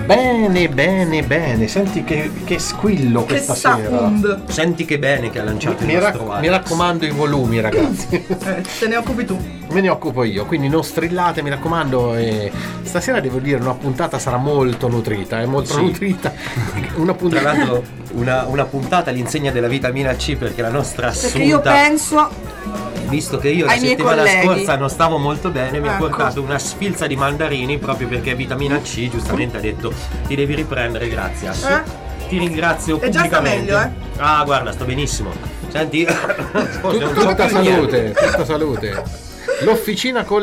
Bene, senti che squillo questa sera. Senti che bene che ha lanciato il nostro Alex. Mi raccomando i volumi, ragazzi. Te ne occupi tu. Me ne occupo io, quindi non strillate, mi raccomando. E stasera devo dire una puntata sarà molto nutrita, nutrita. Una puntata. Tra l'altro una puntata all'insegna della vitamina C, perché la nostra assunta, perché io penso, visto che io la settimana scorsa non stavo molto bene, mi ha portato una sfilza di mandarini proprio perché vitamina C, giustamente ha detto ti devi riprendere, grazie Assu. Ti ringrazio pubblicamente. E già sta meglio, Ah, guarda, sto benissimo. Senti, tutta salute. L'officina con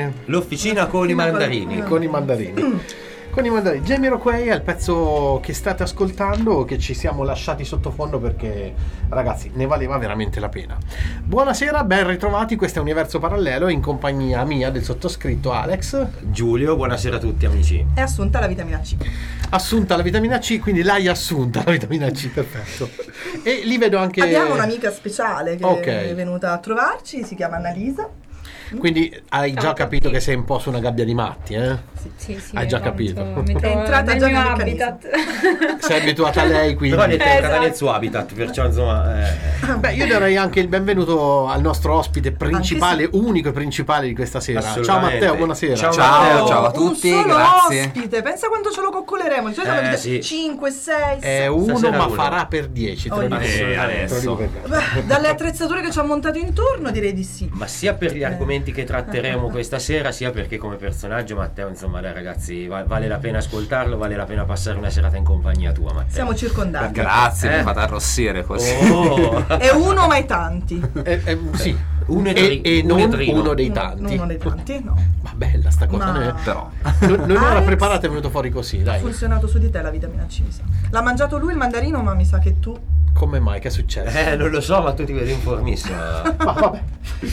i mandarini. Con i mandarini. Jamiroquai è il pezzo che state ascoltando, che ci siamo lasciati sottofondo perché, ragazzi, ne valeva veramente la pena. Buonasera, ben ritrovati, questo è Universo Parallelo in compagnia mia del sottoscritto Alex. Giulio, buonasera a tutti amici. È assunta la vitamina C. Assunta la vitamina C, quindi l'hai assunta la vitamina C, perfetto. E li vedo anche... Abbiamo un'amica speciale che è venuta a trovarci, si chiama Annalisa. Quindi hai già capito che sei un po' su una gabbia di matti, eh? Sì, hai già capito. Mi trovo è entrata già nel mio habitat. Sei abituata a lei, quindi. Però è entrata nel suo habitat, perciò insomma. Beh, io darei anche il benvenuto al nostro ospite principale, unico e principale di questa sera. Ciao Matteo, buonasera. Ciao a tutti, un solo grazie. Ospite, pensa quanto ce lo coccoleremo. Sì. 5, 6, è uno, ma farà per 10. Adesso. Dalle attrezzature che ci ha montato intorno, direi di sì. Ma sia per gli argomenti che tratteremo questa sera, sia perché come personaggio Matteo, insomma, dai ragazzi, vale la pena ascoltarlo, vale la pena passare una serata in compagnia tua, Matteo. Siamo circondati. Grazie, mi fate arrossire così. È uno ma i tanti. Sì. Non uno dei tanti. Uno dei tanti, no. Ma bella sta cosa, però. Non era preparata, è venuto fuori così, dai. Ha funzionato su di te la vitamina C, mi sa. L'ha mangiato lui il mandarino, ma mi sa che tu... Come mai? Che è successo? Non lo so, ma tu ti vedi informissimo. Ma vabbè.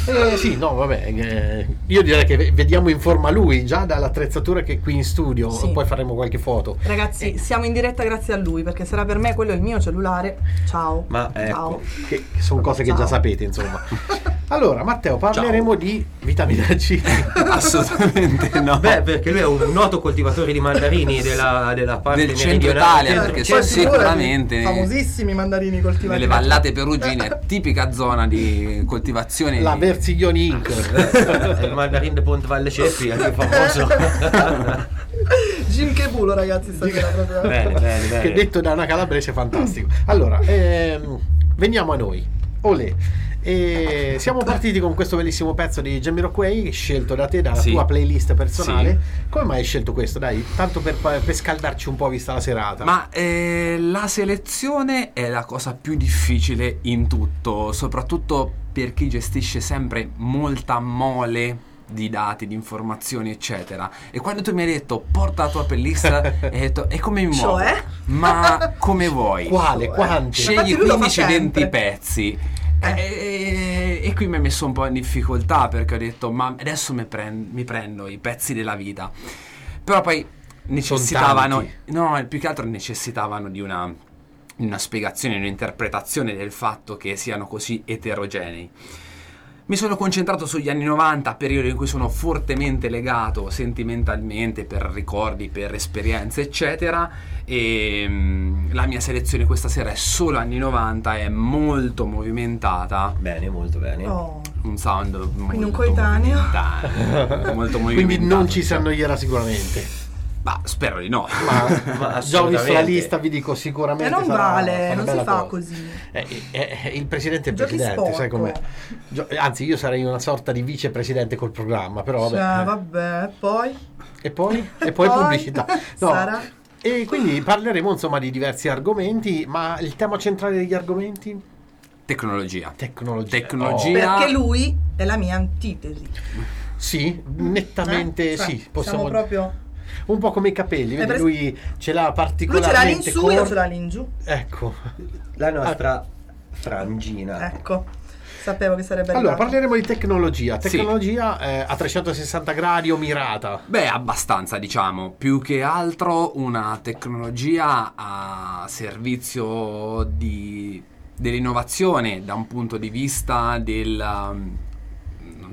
Io direi che vediamo in forma lui già dall'attrezzatura che è qui in studio, poi faremo qualche foto. Ragazzi, siamo in diretta grazie a lui, perché sarà per me quello il mio cellulare. Ciao. Ma ciao. Che sono cose che già sapete, insomma. Allora, Matteo, parleremo di vitamina C. Assolutamente no. Beh, perché lui è un noto coltivatore di mandarini della parte del centro Italia, perché sicuramente famosissimi mandarini coltivati nelle vallate perugine, tipica zona di coltivazione. La Versiglioni Inc. Il mandarin de Ponte Valle Ceppi è più famoso. Jim che bulo, ragazzi, stasera proprio. Bene. Che detto da una calabrese fantastico. Allora, veniamo a noi. Olè. E siamo partiti con questo bellissimo pezzo di Jamiroquai scelto da te, dalla tua playlist personale. Come mai hai scelto questo? Dai, tanto per scaldarci un po' vista la serata. Ma la selezione è la cosa più difficile in tutto, soprattutto per chi gestisce sempre molta mole di dati, di informazioni, eccetera. E quando tu mi hai detto porta la tua playlist, hai detto e come mi muovo? Ma come vuoi? Quale? Quanti? Scegli 15-20 pezzi. E qui mi ha messo un po' in difficoltà, perché ho detto ma adesso mi prendo i pezzi della vita, però poi necessitavano, più che altro necessitavano di una spiegazione, un'interpretazione del fatto che siano così eterogenei. Mi sono concentrato sugli anni 90, periodo in cui sono fortemente legato sentimentalmente per ricordi, per esperienze, eccetera, e la mia selezione questa sera è solo anni 90, è molto movimentata. Bene, molto bene. Un sound quindi un coetaneo. Molto movimentato. Quindi non ci si annoierà sicuramente. Ma spero di no. Ma già ho visto la lista, vi dico sicuramente. Non vale, non si fa così. Il presidente è il presidente, sai com'è? Anzi, io sarei una sorta di vicepresidente col programma, però vabbè, poi? E poi pubblicità. No. Sarà? E quindi parleremo insomma di diversi argomenti, ma il tema centrale degli argomenti? Tecnologia. Perché lui è la mia antitesi. Sì, nettamente sì. Possiamo proprio... Un po' come i capelli, vedi, lui ce l'ha particolarmente. Lui ce l'ha all'insù, io ce l'ha all'ingiù. Ecco, la nostra frangina. Ecco, sapevo che sarebbe allora arrivato. Parleremo di tecnologia a 360 gradi o mirata? Beh, abbastanza, diciamo, più che altro una tecnologia a servizio dell'innovazione da un punto di vista del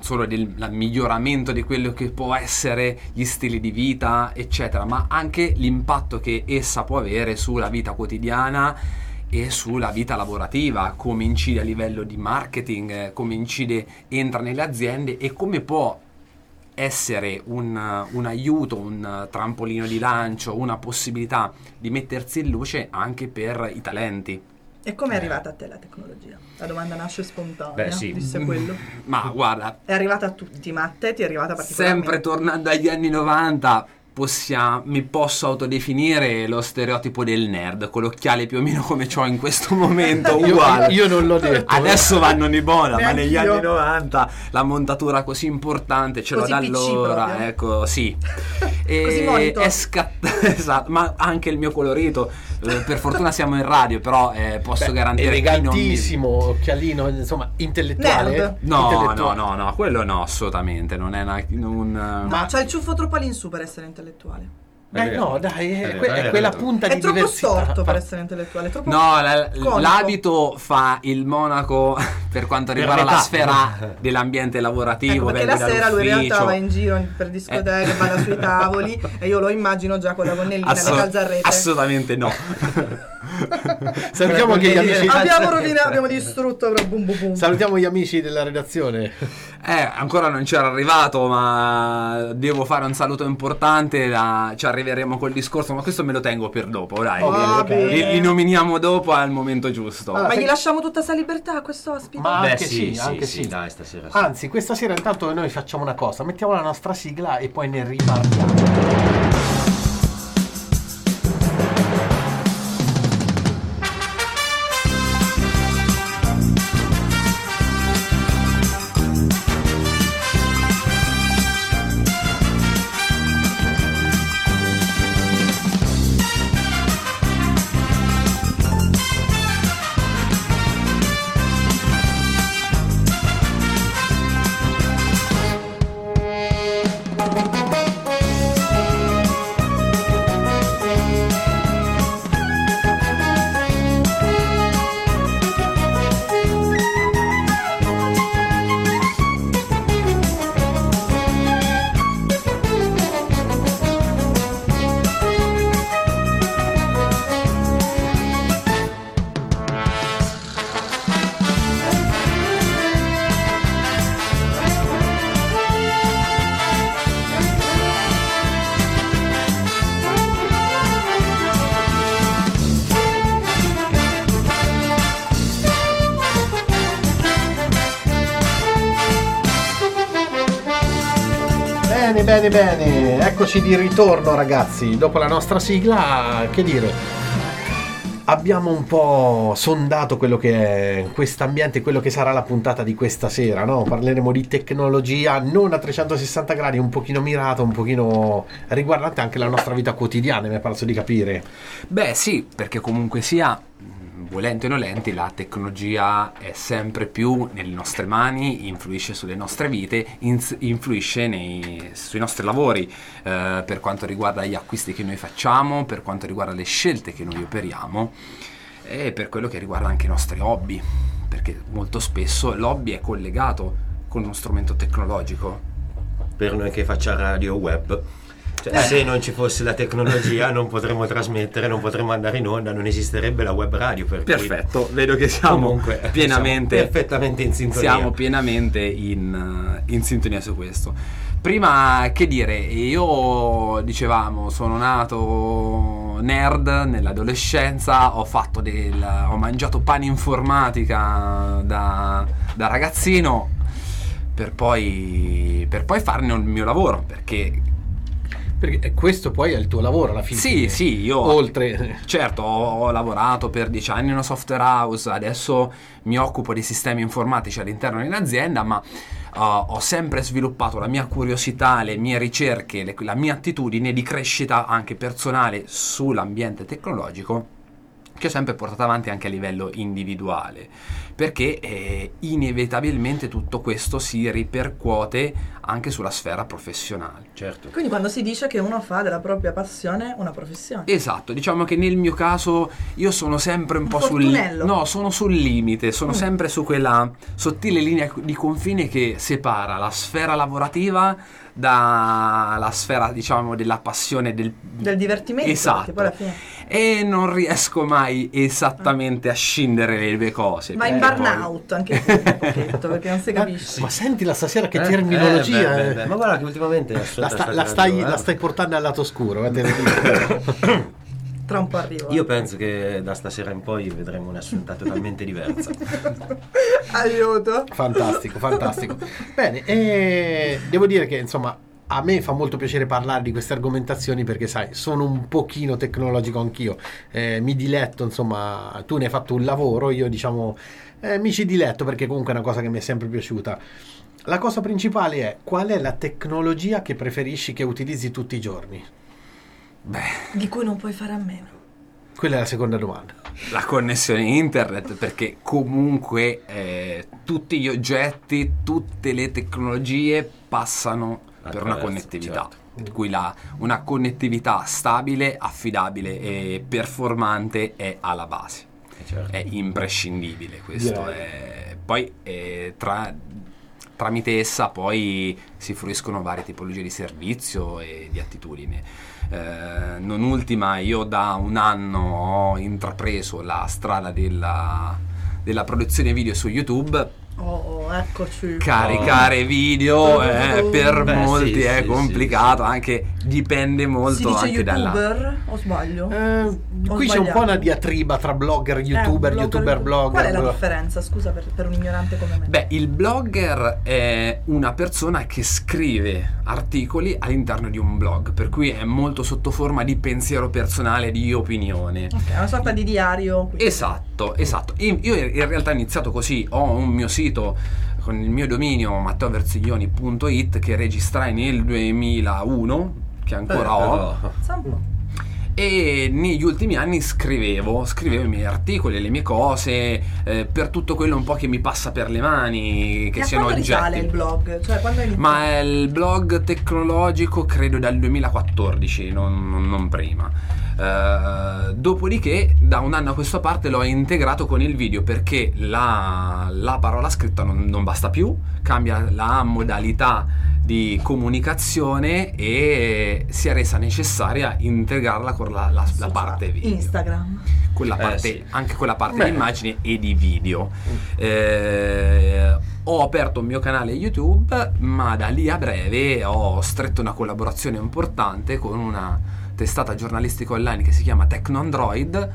solo del miglioramento di quello che può essere gli stili di vita, eccetera, ma anche l'impatto che essa può avere sulla vita quotidiana e sulla vita lavorativa, come incide a livello di marketing, come entra nelle aziende e come può essere un aiuto, un trampolino di lancio, una possibilità di mettersi in luce anche per i talenti. E come è arrivata a te la tecnologia? La domanda nasce spontanea, sì. disse quello. Ma guarda, è arrivata a tutti, ma a te ti è arrivata particolarmente. Sempre tornando agli anni 90, mi posso autodefinire lo stereotipo del nerd, con l'occhiale più o meno come c'ho in questo momento, uguale. Io non l'ho detto. Adesso vanno di buona, ma negli Neanch'io. anni 90 la montatura così importante ce l'ho Così da PC allora, proprio. ecco, sì. Così monitor. È esatto, ma anche il mio colorito. Per fortuna siamo in radio, però posso garantire elegantissimo, occhialino, insomma, intellettuale. Nerd. No, quello no, assolutamente, non è Ma c'ha il ciuffo troppo all'insù per essere intellettuale. No, dai, è quella punta È di troppo diversità. storto per essere intellettuale. Troppo No, conico. l'abito fa il monaco per quanto riguarda la metà. sfera dell'ambiente lavorativo. Ecco, perché vengo la sera lui in realtà dall'ufficio. va in giro per discoteche, balla sui tavoli e io lo immagino già con la gonnellina e le calzarrete. Assolutamente no. Salutiamo che gli amici. Abbiamo distrutto però boom boom boom. Salutiamo gli amici della redazione. Ancora non c'era arrivato, ma devo fare un saluto importante. Ci arriveremo col discorso, ma questo me lo tengo per dopo, dai. Li nominiamo dopo al momento giusto. Ma gli lasciamo tutta sta libertà a questo ospite? Ma Beh, anche sì, sì, dai, stasera sì. Anzi, questa sera intanto noi facciamo una cosa, mettiamo la nostra sigla e poi ne riparliamo. Bene, eccoci di ritorno ragazzi, dopo la nostra sigla, che dire, abbiamo un po' sondato quello che è quest'ambiente, quello che sarà la puntata di questa sera, no? Parleremo di tecnologia non a 360 gradi, un pochino mirato, un pochino riguardante anche la nostra vita quotidiana, mi è parso di capire. Beh sì, perché comunque sia, volenti o nolenti, la tecnologia è sempre più nelle nostre mani, influisce sulle nostre vite, influisce sui nostri lavori, per quanto riguarda gli acquisti che noi facciamo, per quanto riguarda le scelte che noi operiamo e per quello che riguarda anche i nostri hobby, perché molto spesso l'hobby è collegato con uno strumento tecnologico. Per noi che facciamo radio web, cioè, se non ci fosse la tecnologia non potremmo trasmettere, non potremmo andare in onda, non esisterebbe la web radio. Perfetto, vedo che siamo comunque pienamente, siamo perfettamente in sintonia. Siamo pienamente in sintonia su questo. Prima, che dire, io dicevamo, sono nato nerd nell'adolescenza, ho mangiato pane informatica da ragazzino per poi farne il mio lavoro, perché questo poi è il tuo lavoro alla fine. Sì, io oltre, certo, ho lavorato per 10 anni in una software house, adesso mi occupo di sistemi informatici all'interno dell'azienda, ma ho sempre sviluppato la mia curiosità, le mie ricerche, la mia attitudine di crescita anche personale sull'ambiente tecnologico che ho sempre portato avanti anche a livello individuale, perché inevitabilmente tutto questo si ripercuote anche sulla sfera professionale. Certo. Quindi quando si dice che uno fa della propria passione una professione. Esatto, diciamo che nel mio caso io sono sempre un po' sono sul limite, sono sempre su quella sottile linea di confine che separa la sfera lavorativa dalla sfera, diciamo, della passione, del divertimento. Esatto. Poi alla fine... E non riesco mai esattamente a scindere le due cose. Ma in burnout anche tu, un pochetto, perché non si capisce. Ma sentila stasera che terminologia. Ma guarda che ultimamente la stai portando al lato scuro. Tra un po' arrivo. Io penso che da stasera in poi vedremo un'assunta totalmente diversa. Aiuto. Fantastico. Bene, devo dire che insomma a me fa molto piacere parlare di queste argomentazioni, perché sai, sono un pochino tecnologico anch'io, mi diletto, insomma, tu ne hai fatto un lavoro, io diciamo mi ci diletto, perché comunque è una cosa che mi è sempre piaciuta. La cosa principale è: qual è la tecnologia che preferisci, che utilizzi tutti i giorni? Di cui non puoi fare a meno. Quella è la seconda domanda. La connessione internet, perché comunque tutti gli oggetti, tutte le tecnologie passano per una connettività, certo. Cui una connettività stabile, affidabile e performante è alla base, certo. È imprescindibile questo. Poi tramite essa poi si fruiscono varie tipologie di servizio e di attitudini. Non ultima, io da un anno ho intrapreso la strada della produzione video su YouTube. Eccoci. Caricare video per molti è complicato, anche dipende molto si dice anche YouTuber, o sbaglio? Qui c'è un po' una diatriba tra blogger, youtuber, blogger. Qual è la differenza, scusa, per un ignorante come me? Il blogger è una persona che scrive articoli all'interno di un blog, per cui è molto sotto forma di pensiero personale, di opinione. Ok, una sorta di diario. Esatto. Io in realtà ho iniziato così, ho un mio sito con il mio dominio matteoversiglioni.it che registrai nel 2001, che ancora ho. E negli ultimi anni scrivevo i miei articoli, le mie cose, per tutto quello un po' che mi passa per le mani, che siano oggetti. Quando risale il blog? Cioè, quando è Ma il blog tecnologico credo dal 2014, non prima. Dopodiché da un anno a questa parte l'ho integrato con il video, perché la parola scritta non basta più, cambia la modalità di comunicazione e si è resa necessaria integrarla con la parte video. Instagram. Quella parte, anche quella parte di immagini e di video. Ho aperto un mio canale YouTube, ma da lì a breve ho stretto una collaborazione importante con una testata giornalistica online che si chiama TechnoAndroid,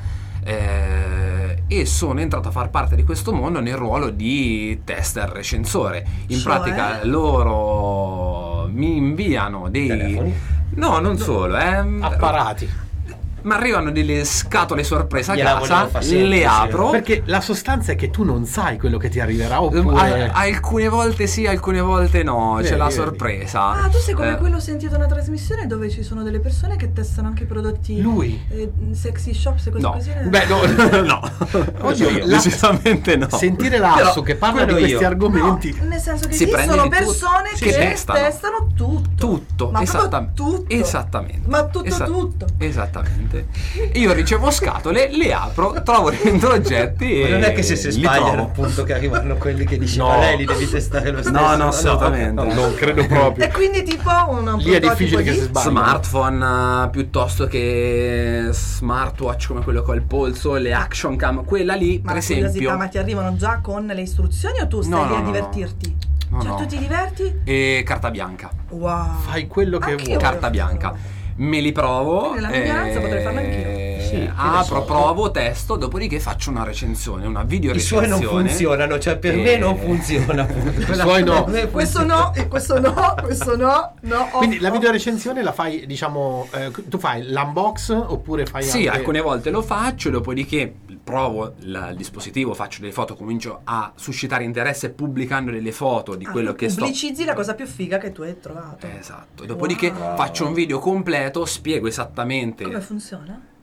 e sono entrato a far parte di questo mondo nel ruolo di tester recensore. In pratica loro mi inviano dei telefoni? No, non solo, apparati. Ma arrivano delle scatole sorpresa a casa, le apro. Perché la sostanza è che tu non sai quello che ti arriverà, oppure alcune volte sì, alcune volte no, c'è la sorpresa. Tu sei come quello sentito una trasmissione dove ci sono delle persone che testano anche i prodotti. Lui? Sexy shops e cose così. No. Oddio, decisamente no. Sentire Lasso che parla di questi argomenti. No, nel senso che sono persone che testano tutto. Ma tutto. Esattamente. Ma tutto. Esattamente. Io ricevo scatole, le apro, trovo dentro oggetti e non è che se si sbagliano appunto che arrivano quelli che dicono lei li devi testare lo stesso. No, assolutamente. No, non credo proprio. E quindi tipo lì è difficile che si sbagli. Smartphone piuttosto che smartwatch come quello che ho al polso, le action cam, quella lì per esempio. Ma ti arrivano già con le istruzioni o tu stai lì a divertirti? No. Tu ti diverti? E carta bianca. Wow. Fai quello che vuoi. Carta bianca. Me li provo. Nella minoranza potrei farlo anch'io. Apro, provo, testo, dopodiché faccio una recensione, una video recensione. I suoi non funzionano, cioè per me non funziona. I suoi no. Questo no, e questo no. Quindi la video recensione la fai, diciamo, tu fai l'unbox oppure fai anche... alcune volte lo faccio, dopodiché provo il dispositivo, faccio delle foto, comincio a suscitare interesse pubblicando delle foto di quello che pubblicizzi la cosa più figa che tu hai trovato. Esatto. Dopodiché faccio un video completo, spiego esattamente come funziona.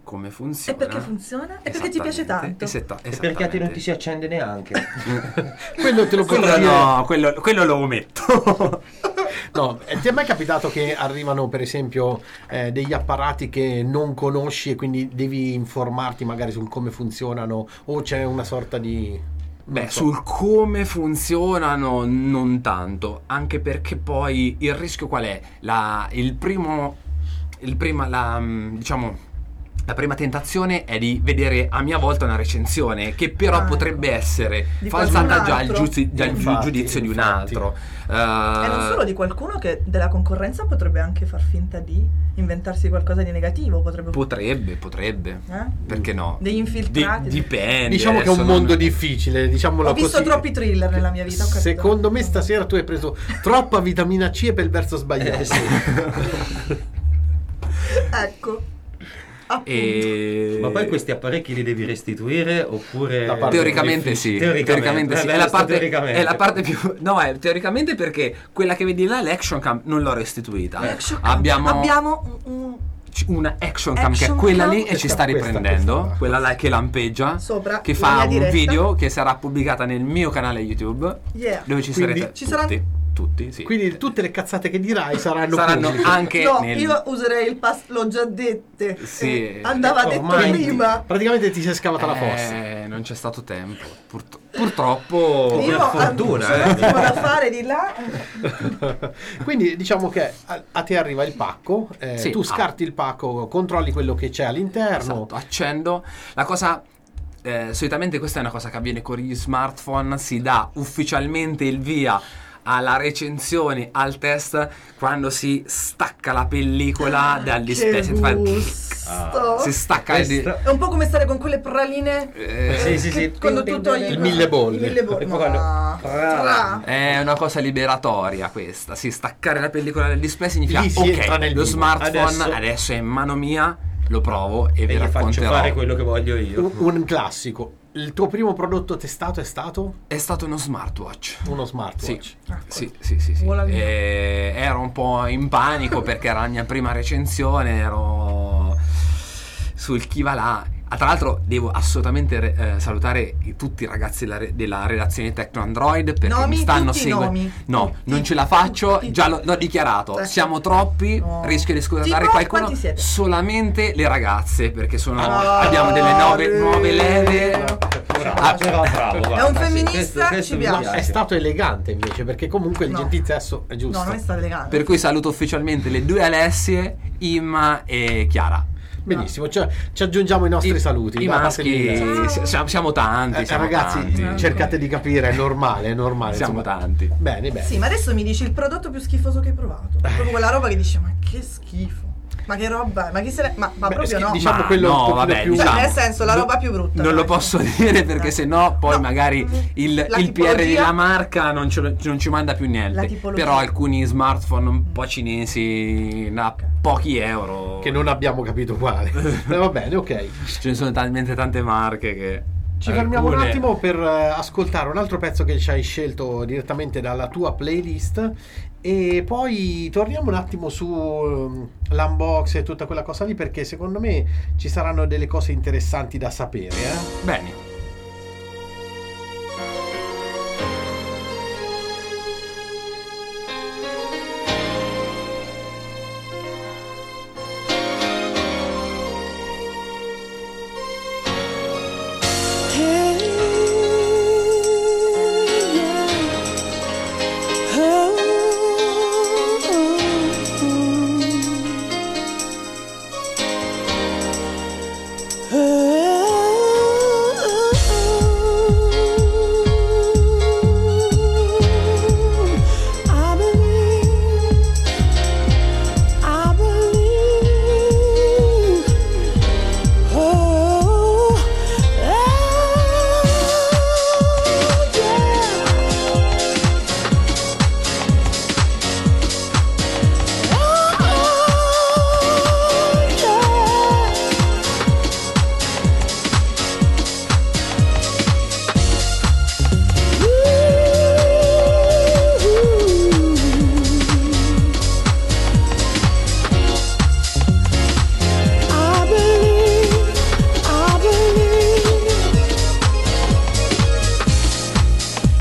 come funziona. E perché funziona? E perché ti piace tanto. E perché a te non ti si accende neanche. Quello te lo puoi dire. No, quello lo ometto. No, ti è mai capitato che arrivano per esempio degli apparati che non conosci e quindi devi informarti magari sul come funzionano, o c'è una sorta di... Sul come funzionano non tanto, anche perché poi il rischio qual è? La prima tentazione è di vedere a mia volta una recensione che però potrebbe essere falsata già il giudizio di un altro. E non solo di qualcuno che della concorrenza potrebbe anche far finta di inventarsi qualcosa di negativo. Potrebbe. Perché no? Degli infiltrati. Dipende. Diciamo che è un mondo difficile. Diciamolo Ho visto troppi thriller nella mia vita. Secondo me stasera tu hai preso troppa vitamina C per il verso sbagliato. Ecco. Ma poi questi apparecchi li devi restituire oppure teoricamente sì. Teoricamente sì. È la parte più teoricamente, perché quella che vedi là, l'action cam, non l'ho restituita. Abbiamo una action cam che è quella lì e ci sta riprendendo, quella là che lampeggia sopra, che fa un video che sarà pubblicata nel mio canale YouTube, dove ci sarete tutti, sì. Quindi tutte le cazzate che dirai saranno anche io userei il l'ho già dette. Sì. Andava detto prima. Praticamente ti sei scavata la fossa. Non c'è stato tempo. Purtroppo. Io ho fortuna da fare di là. Quindi diciamo che a te arriva il pacco, tu scarti il pacco, controlli quello che c'è all'interno. Esatto, accendo. La cosa solitamente questa è una cosa che avviene con gli smartphone, si dà ufficialmente il via alla recensione, al test, quando si stacca la pellicola dal display. Si stacca. È un po' come stare con quelle praline. Sì. Quando tu togli il 1000 bolle. È una cosa liberatoria questa. Staccare la pellicola del display significa lo smartphone adesso è in mano mia, lo provo e vi racconterò. Faccio fare quello che voglio io. Un classico. Il tuo primo prodotto testato è stato? È stato uno smartwatch. Uno smartwatch? Sì. Ero un po' in panico perché era la mia prima recensione, ero sul chi va là. Tra l'altro devo assolutamente salutare tutti i ragazzi della redazione Tecno Android, perché mi stanno seguendo. Non ce la faccio, già l'ho dichiarato. Siamo troppi, rischio di scusare qualcuno. Solamente le ragazze, perché abbiamo delle nuove leve. Bravo. È un femminista, ci piace. È stato elegante invece, perché comunque il gentilizzo è giusto. No, non è stato elegante. Per cui saluto ufficialmente le due Alessie, Imma e Chiara. Benissimo, ci aggiungiamo i nostri saluti. I maschi siamo tanti. Ragazzi, tanti. cercate di capire, è normale. Siamo tanti. Bene. Sì, ma adesso mi dici il prodotto più schifoso che hai provato. Proprio quella roba che dici, ma che schifo. Ma che roba, ma chi se ne... Ma proprio no. Diciamo quello più... Diciamo, nel senso, la roba più brutta. Non lo posso dire perché sennò poi magari il PR della marca non ci manda più niente. Però alcuni smartphone un po' cinesi da pochi euro, che non abbiamo capito quale. Va bene, ok. Ce ne sono talmente tante marche che... Ci fermiamo un attimo per ascoltare un altro pezzo che ci hai scelto direttamente dalla tua playlist e poi torniamo un attimo su l'unbox e tutta quella cosa lì, perché secondo me ci saranno delle cose interessanti da sapere. Bene. Oh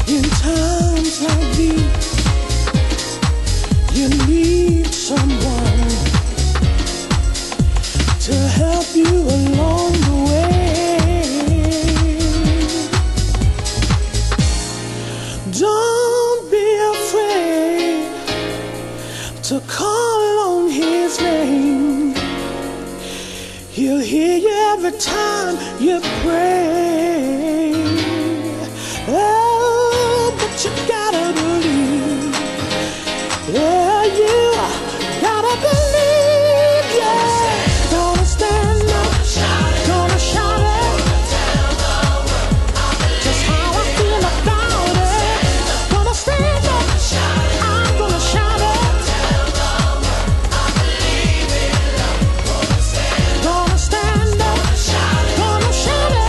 In times like these, you need someone to help you along the way. Don't be afraid to call on his name. He'll hear you every time you pray. Oh, but you gotta believe. Yeah, you gotta believe, yeah. Gonna stand up, gonna shout it. Just how I feel about it. Gonna stand up, I'm gonna shout it. Gonna stand up, gonna shout it.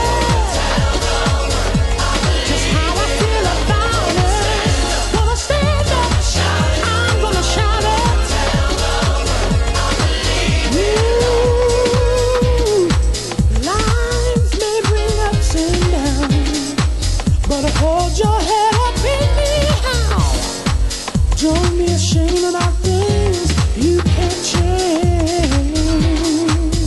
Just how I feel about it. Gonna stand up, I'm gonna shout it. Life may bring ups and downs, but hold your head up anyhow. Don't be ashamed about things you can't change.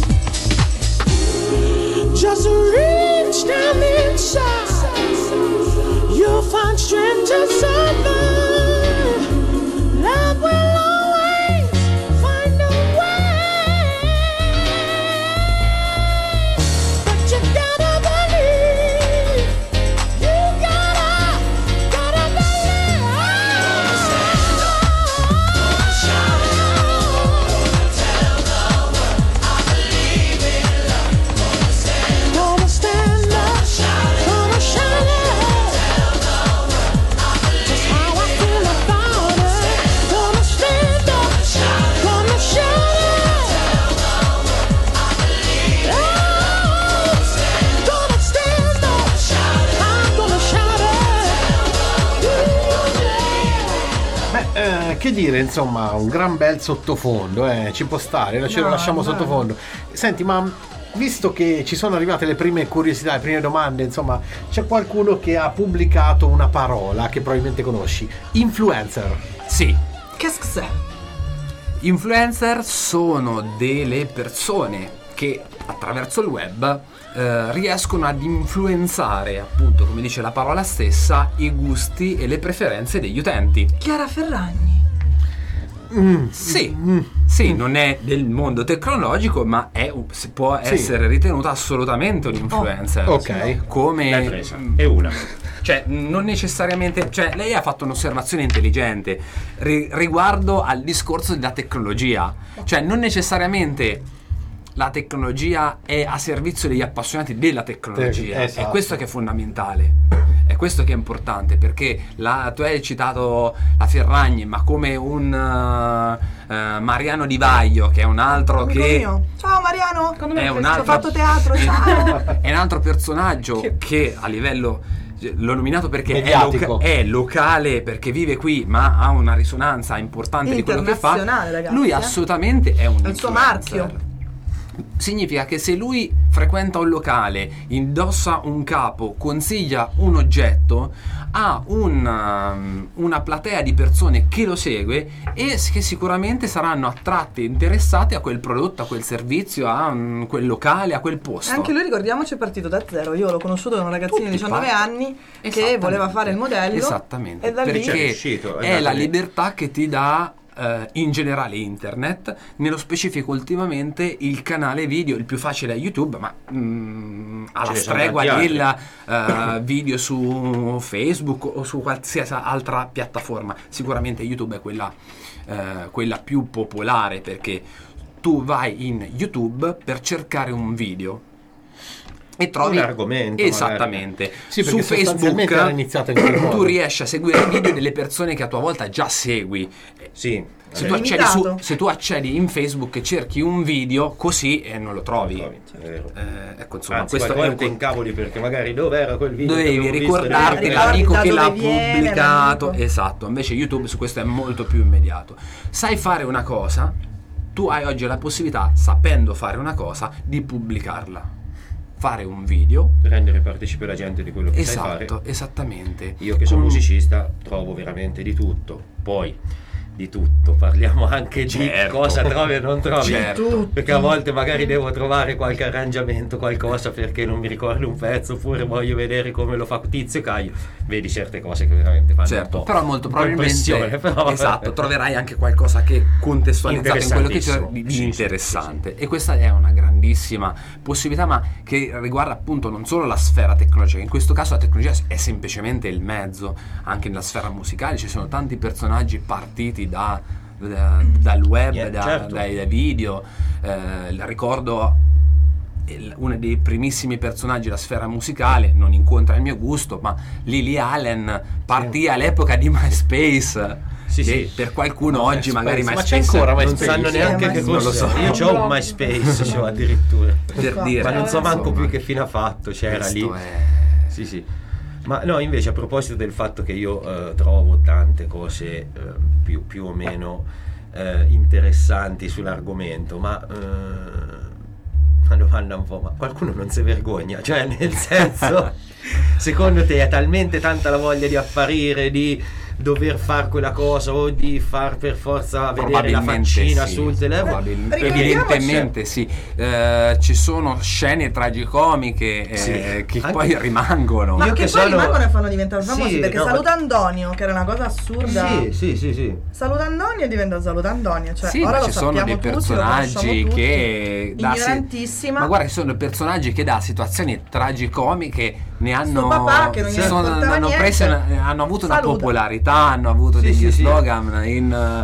Just reach down inside, you'll find strength to survive. Love will always find a way, but you gotta believe. You gotta believe. Gonna stand up, gonna shout it. Just how I feel about it. Gonna stand up, gonna shout it. Oh, gonna stand up, I'm gonna shout it. Che dire, insomma, un gran bel sottofondo, ci può stare, ce lo lasciamo sottofondo. Senti, ma visto che ci sono arrivate le prime curiosità, le prime domande, insomma, c'è qualcuno che ha pubblicato una parola che probabilmente conosci. Influencer. Sì. Che cos'è? Influencer sono delle persone che attraverso il web riescono ad influenzare, appunto, come dice la parola stessa, i gusti e le preferenze degli utenti. Chiara Ferragni. Sì, non è del mondo tecnologico, ma può essere ritenuta assolutamente un influencer. Ok. Come è una. Cioè, non necessariamente. Cioè, lei ha fatto un'osservazione intelligente riguardo al discorso della tecnologia. Cioè, non necessariamente la tecnologia è a servizio degli appassionati della tecnologia. Esatto. È questo che è fondamentale. È questo che è importante, perché tu hai citato la Ferragni, ma come un Mariano Di Vaglio, che è un altro Amico che mio. Ciao Mariano, è un altro, ho fatto teatro, ciao. è un altro personaggio che a livello, l'ho nominato perché è locale, perché vive qui, ma ha una risonanza importante di quello che fa. Ragazzi, lui assolutamente è un influencer. Il suo marchio. Significa che se lui frequenta un locale, indossa un capo, consiglia un oggetto, ha una platea di persone che lo segue e che sicuramente saranno attratte e interessate a quel prodotto, a quel servizio, a quel locale, a quel posto. Anche lui, ricordiamoci, è partito da zero. Io l'ho conosciuto da un ragazzino di 19 anni che voleva fare il modello. Esattamente, e da lì perché è la libertà che ti dà in generale internet, nello specifico ultimamente il canale video, il più facile è YouTube, ma alla stregua del video su Facebook o su qualsiasi altra piattaforma. Sicuramente YouTube è quella più popolare, perché tu vai in YouTube per cercare un video e trovi un argomento, esattamente. Sì, su Facebook era iniziato in quel modo. Tu riesci a seguire i video delle persone che a tua volta già segui. Sì. Se tu accedi in Facebook e cerchi un video così e non lo trovi. Ecco, insomma, anzi, questo è un incavoli, perché magari dove era quel video? Dovevi ricordarti l'amico che l'ha pubblicato. Esatto, invece YouTube su questo è molto più immediato. Sai fare una cosa, tu hai oggi la possibilità, sapendo fare una cosa, di pubblicarla. fare un video, rendere partecipe la gente di quello che sai fare. Esattamente. Io che sono musicista trovo veramente di tutto. Poi di tutto, parliamo anche di cosa trovi e non trovi, perché a volte magari devo trovare qualche arrangiamento, qualcosa perché non mi ricordo un pezzo, oppure voglio vedere come lo fa Tizio Caio, vedi certe cose che veramente fanno un po', però molto probabilmente esatto, troverai anche qualcosa che contestualizzato in quello che c'è di interessante. E questa è una grandissima possibilità, ma che riguarda appunto non solo la sfera tecnologica. In questo caso la tecnologia è semplicemente il mezzo. Anche nella sfera musicale ci sono tanti personaggi partiti dal web, dai video. Ricordo uno dei primissimi personaggi della sfera musicale, non incontra il mio gusto, ma Lily Allen partì all'epoca di MySpace. Sì. Per qualcuno oggi magari MySpace, ma c'è ancora MySpace, non sanno neanche che non lo so. Io ho un MySpace, addirittura, per dire, ma non so manco più che fine ha fatto, c'era lì. Sì. Ma no, invece a proposito del fatto che io trovo tante cose più o meno interessanti sull'argomento, ma una domanda un po', ma qualcuno non si vergogna? Cioè, nel senso, secondo te è talmente tanta la voglia di apparire, di dover fare quella cosa o di far per forza vedere la faccina sul telefono? Evidentemente sì. Ci sono scene tragicomiche che poi rimangono. Ma che poi rimangono e fanno diventare famosi, perché Saluta Antonio, che era una cosa assurda. Sì. Saluta Antonio diventa Saluta Antonio, cioè sì, ora ci sono dei personaggi che ignorantissima. Ma guarda, ci sono personaggi che da situazioni tragicomiche ne hanno papà che non hanno avuto una popolarità, hanno avuto degli slogan.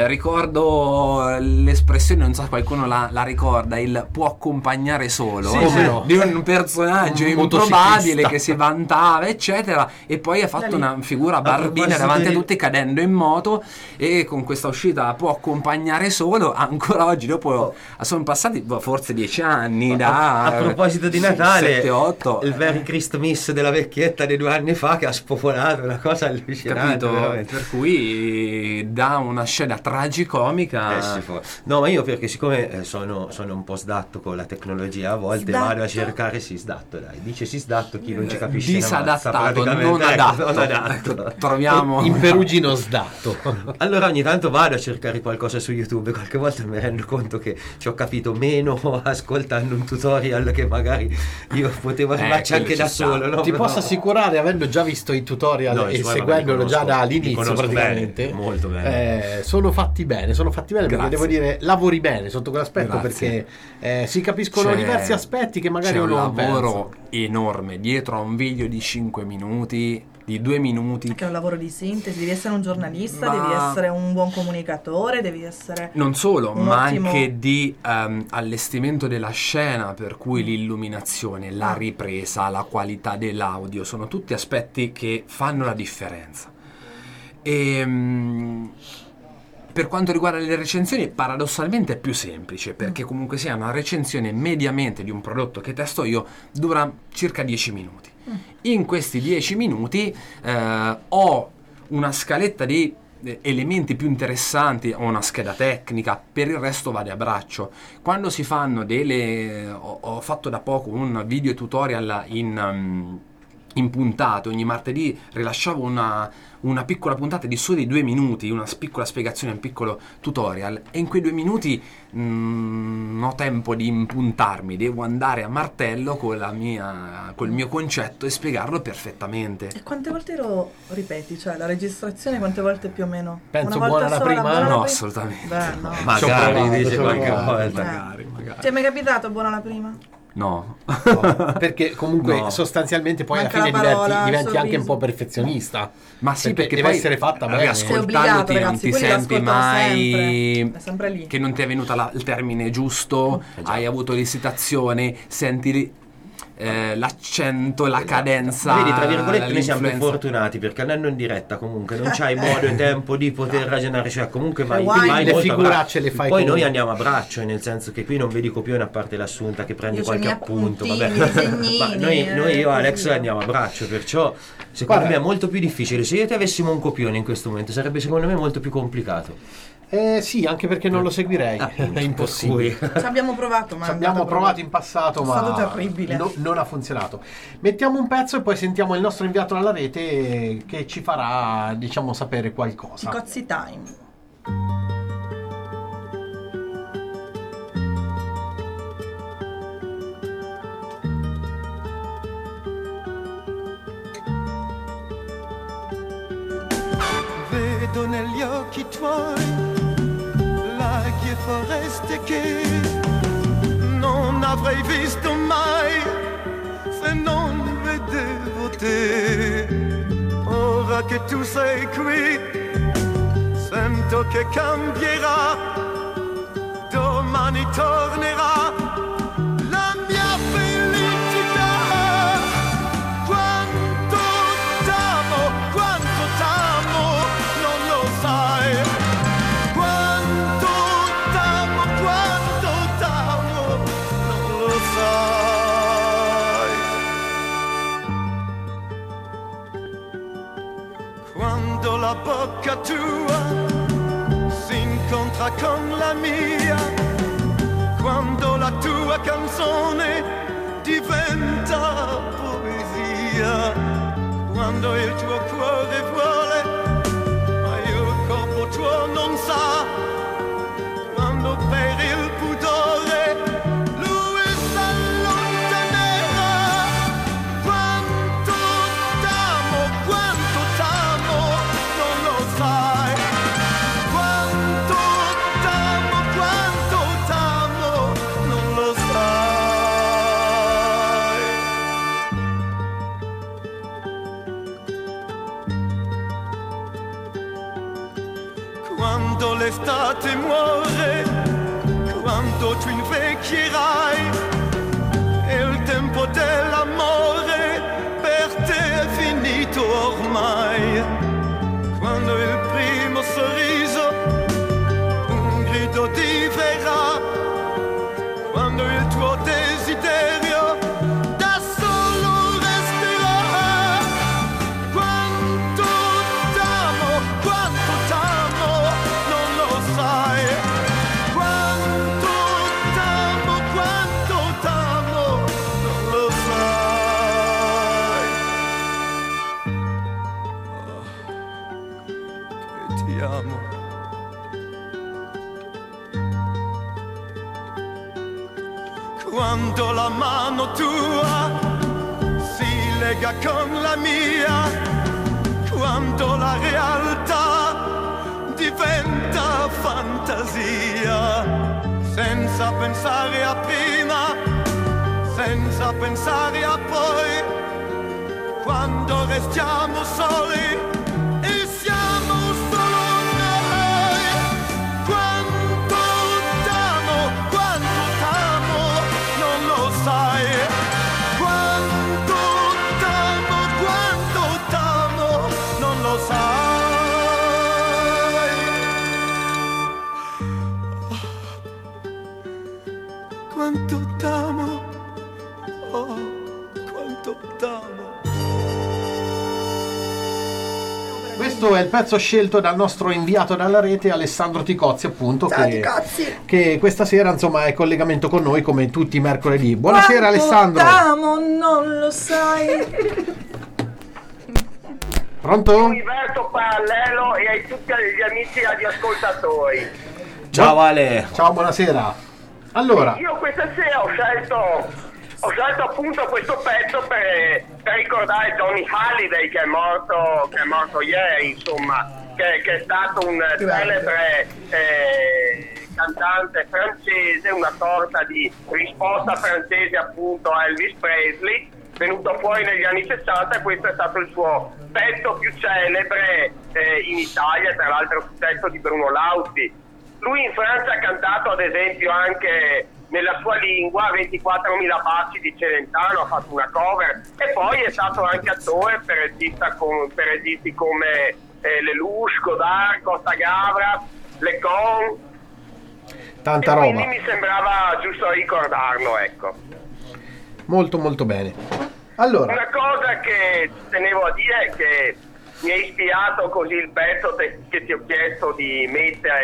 Ricordo l'espressione, non so se qualcuno la ricorda, il può accompagnare solo, di un personaggio improbabile che si vantava eccetera, e poi ha fatto una figura barbina davanti a tutti, cadendo in moto, e con questa uscita può accompagnare solo ancora oggi, dopo sono passati forse 10 anni a proposito di Natale, 7-8, il Very Christmas della vecchietta di 2 anni fa che ha spopolato una cosa allucinante, per cui da una scena tragicomica no, ma io perché siccome sono un po' sdatto con la tecnologia, a volte vado a cercare dice sdatto chi non ci capisce, disadattato, non adatto. Troviamo in perugino sdatto. Allora ogni tanto vado a cercare qualcosa su YouTube, qualche volta mi rendo conto che ci ho capito meno ascoltando un tutorial che magari io potevo arrivarci anche da solo, no? Ti posso assicurare, avendo già visto i tutorial e seguendolo già dall'inizio praticamente, molto bene. Sono fatti bene perché devo dire lavori bene sotto quell'aspetto. Grazie. Perché si capiscono diversi aspetti che magari uno non pensa. C'è un lavoro enorme dietro a un video di 5 minuti, di 2 minuti, che è un lavoro di sintesi. Devi essere un giornalista, devi essere un buon comunicatore, devi essere non solo, ma anche di allestimento della scena, per cui l'illuminazione, la ripresa, la qualità dell'audio sono tutti aspetti che fanno la differenza. Per quanto riguarda le recensioni, paradossalmente è più semplice, perché comunque sia una recensione mediamente di un prodotto che testo io dura circa 10 minuti. In questi 10 minuti ho una scaletta di elementi più interessanti, ho una scheda tecnica, per il resto vado a braccio. Quando si fanno ho fatto da poco un video tutorial in puntate, ogni martedì rilasciavo una piccola puntata di soli 2 minuti, una piccola spiegazione, un piccolo tutorial, e in quei 2 minuti ho tempo di impuntarmi, devo andare a martello col mio concetto e spiegarlo perfettamente. E quante volte lo ripeti? Cioè la registrazione quante volte più o meno? Penso buona la prima? No, assolutamente. No. Magari dice qualche volta. Magari. Ti è mai capitato buona la prima? No. Perché comunque sostanzialmente poi manca alla fine parola, diventi anche un po' perfezionista. Ma sì, perché deve poi essere fatta bene. Riascoltandoti non ti senti mai sempre lì. che non ti è venuta il termine giusto, hai avuto l'esitazione, senti l'accento, la cadenza. Vedi, tra virgolette noi siamo più fortunati perché andando in diretta comunque non c'hai modo e tempo di poter ragionare, cioè comunque vai le figuracce le fai. Poi noi andiamo a braccio, nel senso che qui non vedi copione a parte l'Assunta che prende qualche appunto, vabbè. Ma noi io e Alex andiamo a braccio, perciò secondo me è molto più difficile. Se io ti avessimo un copione in questo momento sarebbe secondo me molto più complicato. Sì, anche perché non lo seguirei. È impossibile. Ci abbiamo provato, ma ci abbiamo provato in passato, ma è stato terribile. Non ha funzionato. Mettiamo un pezzo e poi sentiamo il nostro inviato alla rete che ci farà, diciamo, sapere qualcosa. Cozzi Time. Vedo negli occhi tuoi laghi e foreste che non avrei visto mai se non vedevo te. Ora che tu sei qui, sento che cambierà, domani tornerà la mia felicità. Quanto t'amo, non lo sai. Quanto t'amo, non lo sai. Quando la bocca tua si incontra con la mia, quando la tua canzone diventa poesia, quando il tuo cuore vuole ma il corpo tuo non sa, quando per il pudore lui s'allontanerà. Quanto t'amo, non lo sai. Quanto t'amo, non lo sai. Quando l'estate muore, quando tu invecchierai, e il tempo dell'amore per te è finito ormai. Quando il primo sorriso un grido diverrà, quando il tuo desiderio da solo resterà. Quanto t'amo, non lo sai. Quanto t'amo, non lo sai. Che ti amo. Quando la mano tua si lega con la mia, quando la realtà diventa fantasia, senza pensare a prima, senza pensare a poi, quando restiamo soli e siamo solo noi. Quanto t'amo, non lo sai. Quanto t'amo, non lo sai. Quanto t'amo, oh, quanto t'amo. Questo è il pezzo scelto dal nostro inviato dalla rete Alessandro Ticozzi, appunto. Ciao, che questa sera insomma è in collegamento con noi come tutti i mercoledì. Buonasera. Quanto Alessandro. T'amo, non lo sai. Pronto? Universo parallelo e ai tutti gli amici radioascoltatori. Ciao Ale. Ciao, buonasera. Allora, io questa sera ho scelto appunto questo pezzo per ricordare Johnny Hallyday che è morto ieri, insomma, che è stato un celebre cantante francese, una sorta di risposta francese appunto a Elvis Presley, venuto fuori negli anni 60. Questo è stato il suo pezzo più celebre in Italia, tra l'altro un pezzo di Bruno Lauzi. Lui in Francia ha cantato ad esempio anche nella sua lingua 24.000 baci di Celentano, ha fatto una cover, e poi è stato anche attore per registi come Lelouch, Godard, Costa Gavras, Lecon, tanta e roba. quindi mi sembrava giusto ricordarlo, ecco. Molto molto bene. Allora, una cosa che tenevo a dire è che mi ha ispirato così il pezzo che ti ho chiesto di mettere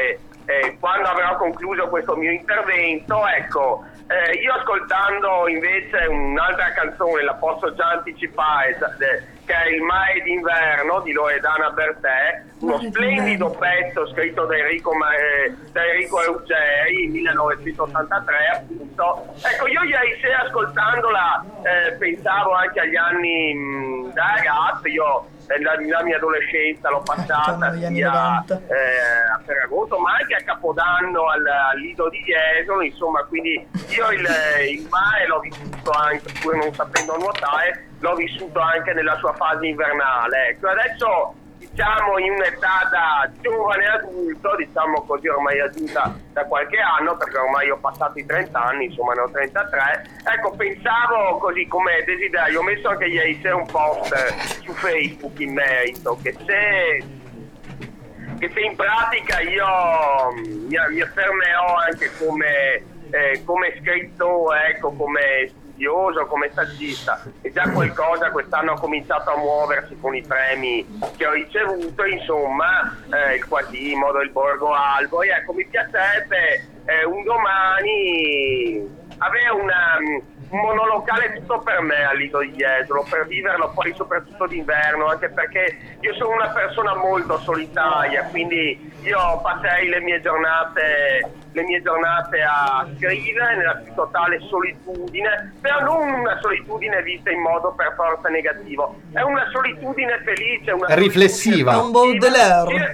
quando avrò concluso questo mio intervento, ecco, io ascoltando invece un'altra canzone, la posso già anticipare, che è Il mare d'inverno di Loredana Bertè, uno splendido pezzo scritto da Enrico Ruggeri, 1983 appunto. Ecco, io ieri sera ascoltandola pensavo anche agli anni da ragazzo. Io la mia adolescenza l'ho passata sia a Ferragosto, ma anche a Capodanno al Lido di Jesolo, insomma, quindi io il mare l'ho vissuto anche, pur non sapendo nuotare, l'ho vissuto anche nella sua fase invernale. Ecco, adesso diciamo in un'età da giovane adulto, diciamo così, ormai aggiunta da qualche anno, perché ormai ho passato i 30 anni, insomma ne ho 33, ecco, pensavo così come desiderio, ho messo anche ieri sera un post su Facebook in merito, che se in pratica io mi affermerò anche come scrittore, ecco, come studioso, come saggista, e già qualcosa quest'anno ha cominciato a muoversi con i premi che ho ricevuto, insomma, il Quasimodo, il Borgo Albo, e ecco, mi piacerebbe un domani avere un monolocale tutto per me al Lido di Jesolo, per viverlo poi soprattutto d'inverno, anche perché io sono una persona molto solitaria, quindi io passerei le mie giornate a scrivere nella più totale solitudine, però non una solitudine vista in modo per forza negativo, è una solitudine felice, una riflessiva, un Baudelaire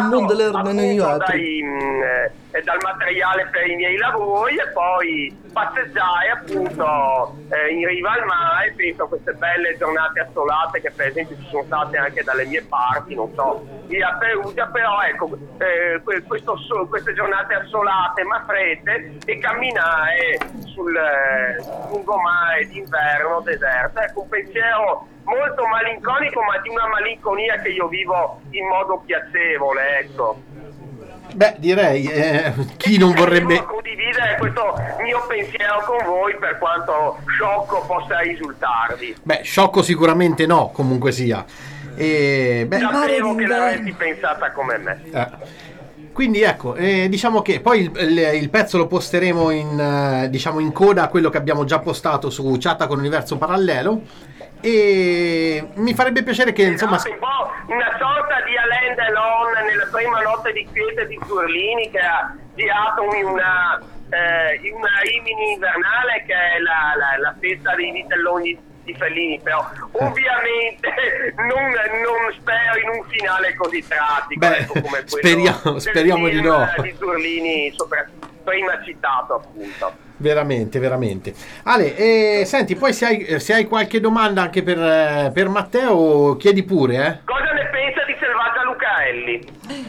dal materiale per i miei lavori, e poi passeggiare appunto in riva al mare. Penso a queste belle giornate assolate che per esempio ci sono state anche dalle mie parti, non so, via Perugia, però ecco, queste giornate assolate ma fredde, e camminare sul lungomare d'inverno deserto. Ecco, un pensiero molto malinconico, ma di una malinconia che io vivo in modo piacevole, ecco. Beh, direi, chi non vorrebbe condividere questo mio pensiero con voi, per quanto sciocco possa risultarvi. Beh, sciocco sicuramente no, comunque sia. Sapevo che l'avresti pensata come me. Quindi ecco, diciamo che poi il pezzo lo posteremo in coda a quello che abbiamo già postato su Chatta con Universo Parallelo, e mi farebbe piacere che insomma un po' una sorta di Alain Delon nella prima notte di quiete di Zurlini, che ha girato in una Rimini invernale, che è la festa dei vitelloni di Fellini, però ovviamente non spero in un finale così tragico, ecco, come quello speriamo di no, di Zurlini, prima citato appunto. Veramente. Ale, senti, poi se hai qualche domanda anche per Matteo, chiedi pure. Cosa ne pensa di Selvaggia Lucarelli?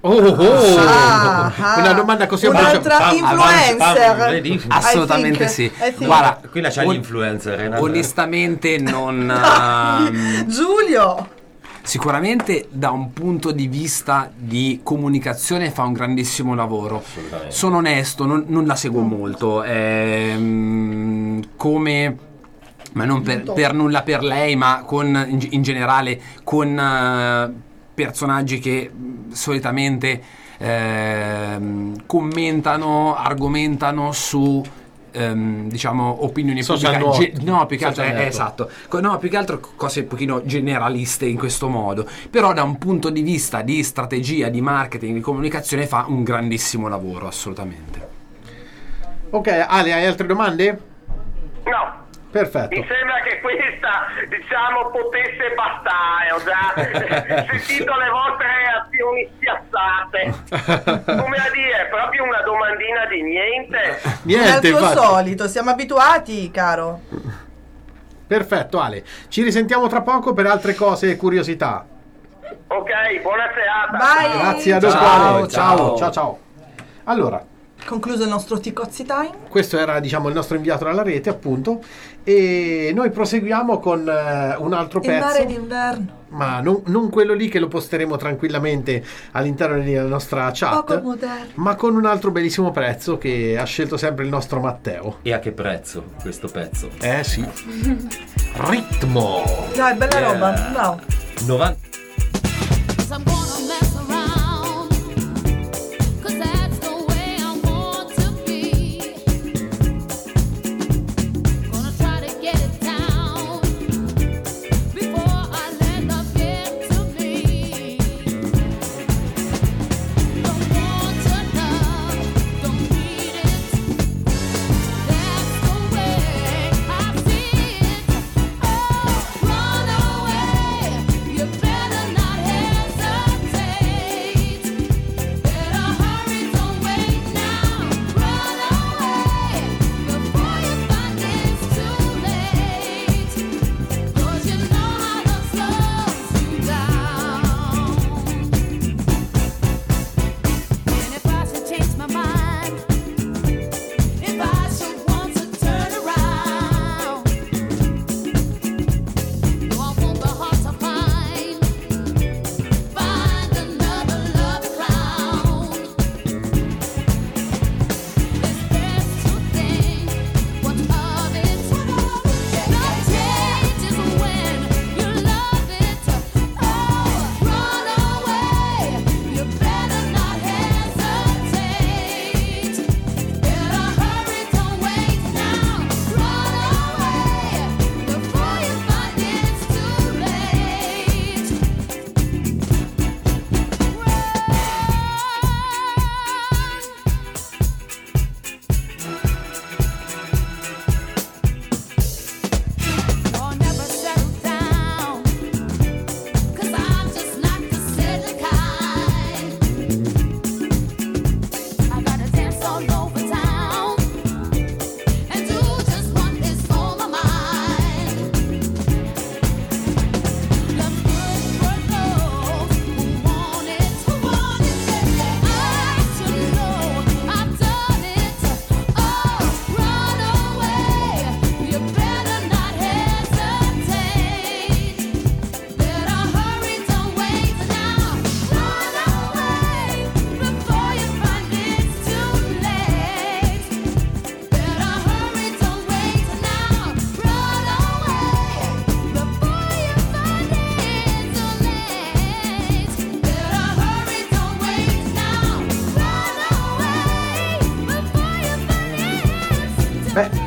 Una domanda così un'altra influencer. Assolutamente sì. Guarda, qui c'è l'influencer. Onestamente non Giulio. Sicuramente da un punto di vista di comunicazione fa un grandissimo lavoro. Sono onesto, non la seguo molto, come, ma non per nulla per lei, ma in generale con personaggi che solitamente commentano, argomentano su diciamo opinioni pubbliche, più che altro esatto, no, più che altro cose un pochino generaliste in questo modo, però da un punto di vista di strategia, di marketing, di comunicazione fa un grandissimo lavoro, assolutamente. Ok, Ale, hai altre domande? No. Perfetto. Mi sembra che questa, diciamo, potesse bastare. Ho già sentito le vostre reazioni spiazzate. Come a dire, proprio una domandina di niente. Niente, al tuo solito, siamo abituati, caro. Perfetto, Ale. Ci risentiamo tra poco per altre cose e curiosità. Ok, buona serata. Bye. Grazie a tutti. Ciao. Allora, concluso il nostro Ticozzi Time. Questo era, diciamo, il nostro inviato dalla rete, appunto, e noi proseguiamo con un altro pezzo. Il mare d'inverno. Ma non quello lì, che lo posteremo tranquillamente all'interno della nostra chat, poco moderno, ma con un altro bellissimo pezzo che ha scelto sempre il nostro Matteo. E a che prezzo questo pezzo? Sì. Ritmo. Dai, bella roba. No. 90.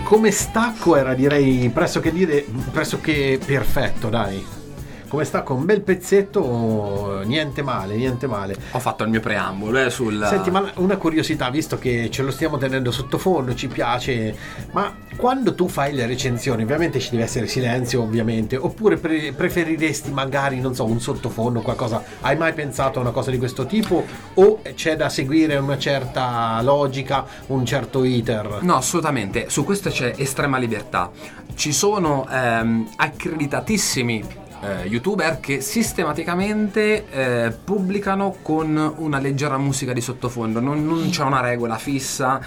come stacco era, direi, pressoché perfetto, dai. Come stacco, un bel pezzetto, niente male. Ho fatto il mio preambolo sul... Senti, ma una curiosità, visto che ce lo stiamo tenendo sottofondo, ci piace, ma quando tu fai le recensioni, ovviamente ci deve essere silenzio, ovviamente, oppure preferiresti magari, non so, un sottofondo, qualcosa? Hai mai pensato a una cosa di questo tipo? O c'è da seguire una certa logica, un certo iter? No, assolutamente, su questo c'è estrema libertà. Ci sono accreditatissimi youtuber che sistematicamente pubblicano con una leggera musica di sottofondo, non c'è una regola fissa,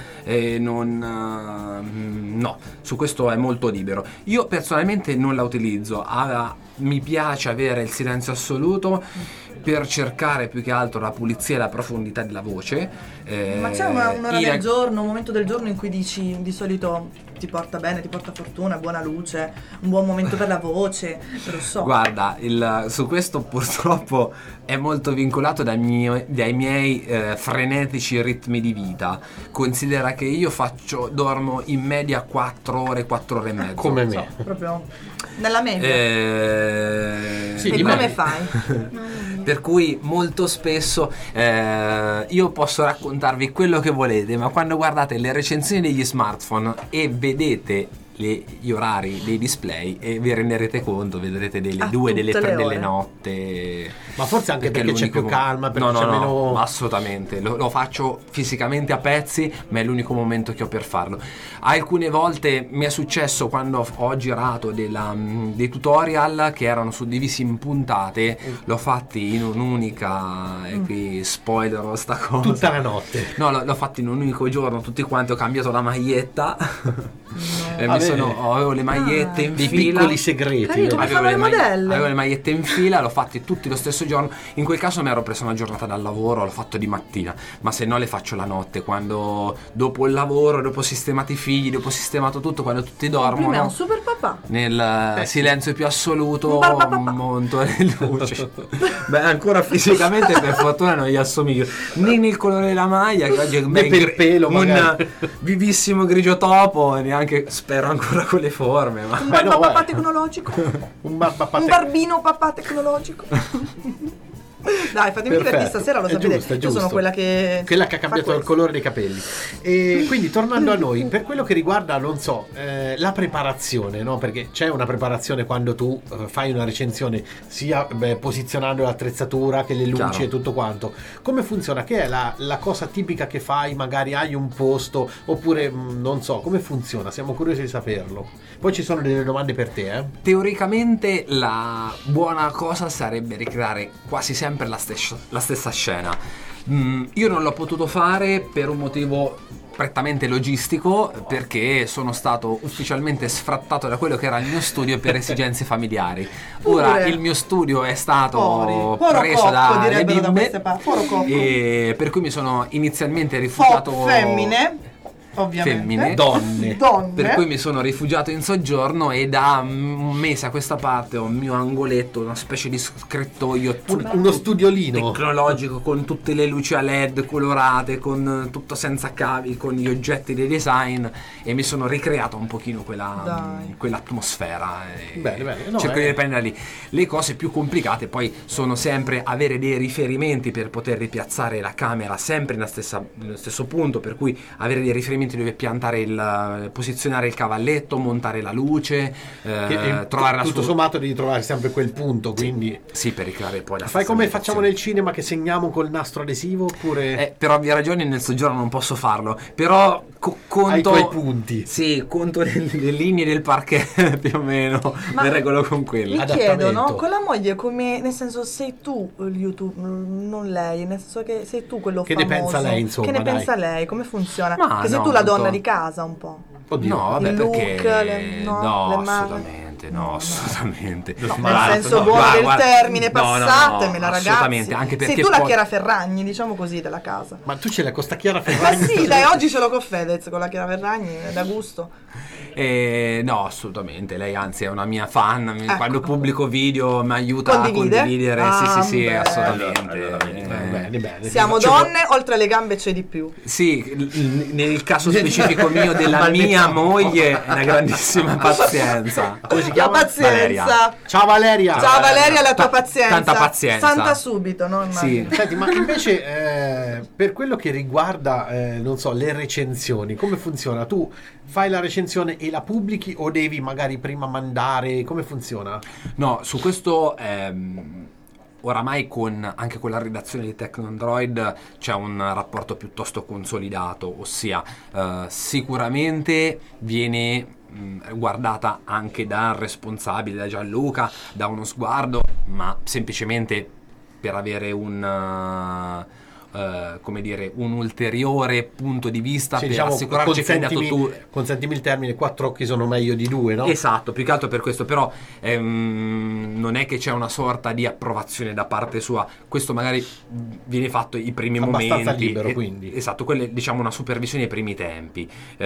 no, su questo è molto libero. Io personalmente non la utilizzo, mi piace avere il silenzio assoluto per cercare più che altro la pulizia e la profondità della voce. Ma c'è un'ora del giorno, un momento del giorno in cui dici di solito ti porta bene, ti porta fortuna, buona luce, un buon momento per la voce, lo so. Guarda, su questo purtroppo è molto vincolato dai miei frenetici ritmi di vita. Considera che io dormo in media 4 ore e mezzo. Come me. Proprio nella media. Sì, e come fai? Per cui molto spesso io posso raccontarvi quello che volete, ma quando guardate le recensioni degli smartphone e vedete gli orari dei display e vi renderete conto, vedrete delle 2, delle 3 delle notte. Ma forse anche perché c'è più calma, perché c'è meno... assolutamente, lo faccio fisicamente a pezzi, ma è l'unico momento che ho per farlo. Alcune volte mi è successo quando ho girato dei tutorial che erano suddivisi in puntate, l'ho fatti in un'unica, e qui spoilerò sta cosa, tutta la notte. No, l'ho fatto in un unico giorno, tutti quanti, ho cambiato la maglietta. Avevo le magliette in dei fila, piccoli segreti. Avevo le magliette in fila, l'ho fatti tutti lo stesso giorno. In quel caso mi ero preso una giornata dal lavoro, l'ho fatto di mattina, ma se no le faccio la notte, quando dopo il lavoro, dopo sistemati i figli, dopo sistemato tutto, quando tutti dormono. Prima è un super papà. Nel silenzio più assoluto monto le luci. Beh, ancora fisicamente per fortuna non gli assomiglio né nel colore della maglia, che oggi è per pelo, un vivissimo grigio topo, neanche spero ancora con le forme, ma... Un papà tecnologico. Un barbino papà tecnologico. Dai, fatemi dire che stasera lo sapete, giusto. Io sono quella che ha cambiato il colore dei capelli. E quindi tornando a noi, per quello che riguarda, non so, la preparazione, no? Perché c'è una preparazione quando tu fai una recensione, sia posizionando l'attrezzatura che le luci. Chiaro. E tutto quanto. Come funziona? Che è la cosa tipica che fai? Magari hai un posto, oppure non so, come funziona? Siamo curiosi di saperlo. Poi ci sono delle domande per te, Teoricamente la buona cosa sarebbe ricreare quasi sempre la stessa scena. Io non l'ho potuto fare per un motivo prettamente logistico, perché sono stato ufficialmente sfrattato da quello che era il mio studio per esigenze familiari. Ora il mio studio è stato preso dalle bimbe, e per cui mi sono inizialmente rifugiato femmine. Ovviamente. Femmine, donne. Per cui mi sono rifugiato in soggiorno e da un mese a questa parte ho un mio angoletto, una specie di scrittoio, uno studiolino tecnologico con tutte le luci a LED colorate, con tutto senza cavi, con gli oggetti di design, e mi sono ricreato un pochino quell'atmosfera. Bene. Cerco di riprendere lì. Le cose più complicate poi sono sempre avere dei riferimenti per poter ripiazzare la camera sempre nello stesso punto, per cui avere dei riferimenti dove piantare posizionare il cavalletto, montare la luce, trovare tutto sommato devi trovare sempre quel punto, quindi sì, per ricreare poi la fai come facciamo nel cinema, che segniamo col nastro adesivo, oppure per ovvie ragioni nel soggiorno non posso farlo, però conto ai tuoi punti. Sì, conto le linee del parquet più o meno, le regolo con quelle. Mi chiedo, no? Con la moglie, come, nel senso, sei tu il YouTube, non lei, nel senso che sei tu quello che famoso. Ne pensa lei, insomma, che ne pensa lei, come funziona? Che sei no, tu la donna di casa un po'. Oddio. No, vabbè, il look, perché assolutamente. Assolutamente. No, nel senso buono del termine, passatemela, ragazzi. Assolutamente, anche perché sei tu la Chiara Ferragni, diciamo così, della casa. Ma tu ce l'hai con sta Chiara Ferragni? Ma sì, dai, oggi ce l'ho con Fedez, con la Chiara Ferragni, da gusto. No, assolutamente. Lei anzi è una mia fan. Ecco. Quando pubblico video mi aiuta a condividere. Sì, assolutamente. Bene. Siamo donne, oltre alle gambe c'è di più. Sì, nel caso specifico mio della mia moglie è una grandissima pazienza. Come si chiama? La pazienza. Ciao Valeria. Ciao Valeria, la tua pazienza. Tanta pazienza. Santa subito, no? Sì. Senti, ma invece per quello che riguarda, non so, le recensioni, come funziona? Tu fai la recensione e la pubblichi o devi magari prima mandare? Come funziona? No, su questo oramai anche con la redazione di Tecno Android c'è un rapporto piuttosto consolidato, ossia sicuramente viene guardata anche dal responsabile, da Gianluca, da uno sguardo, ma semplicemente per avere un ulteriore punto di vista, sì, per diciamo, assicurarci che hai dato tu. Consentimi il termine, 4 occhi sono meglio di 2, no? Esatto, più che altro per questo, però non è che c'è una sorta di approvazione da parte sua, questo magari viene fatto i primi abbastanza momenti, libero, quindi. Esatto, quelle diciamo una supervisione ai primi tempi.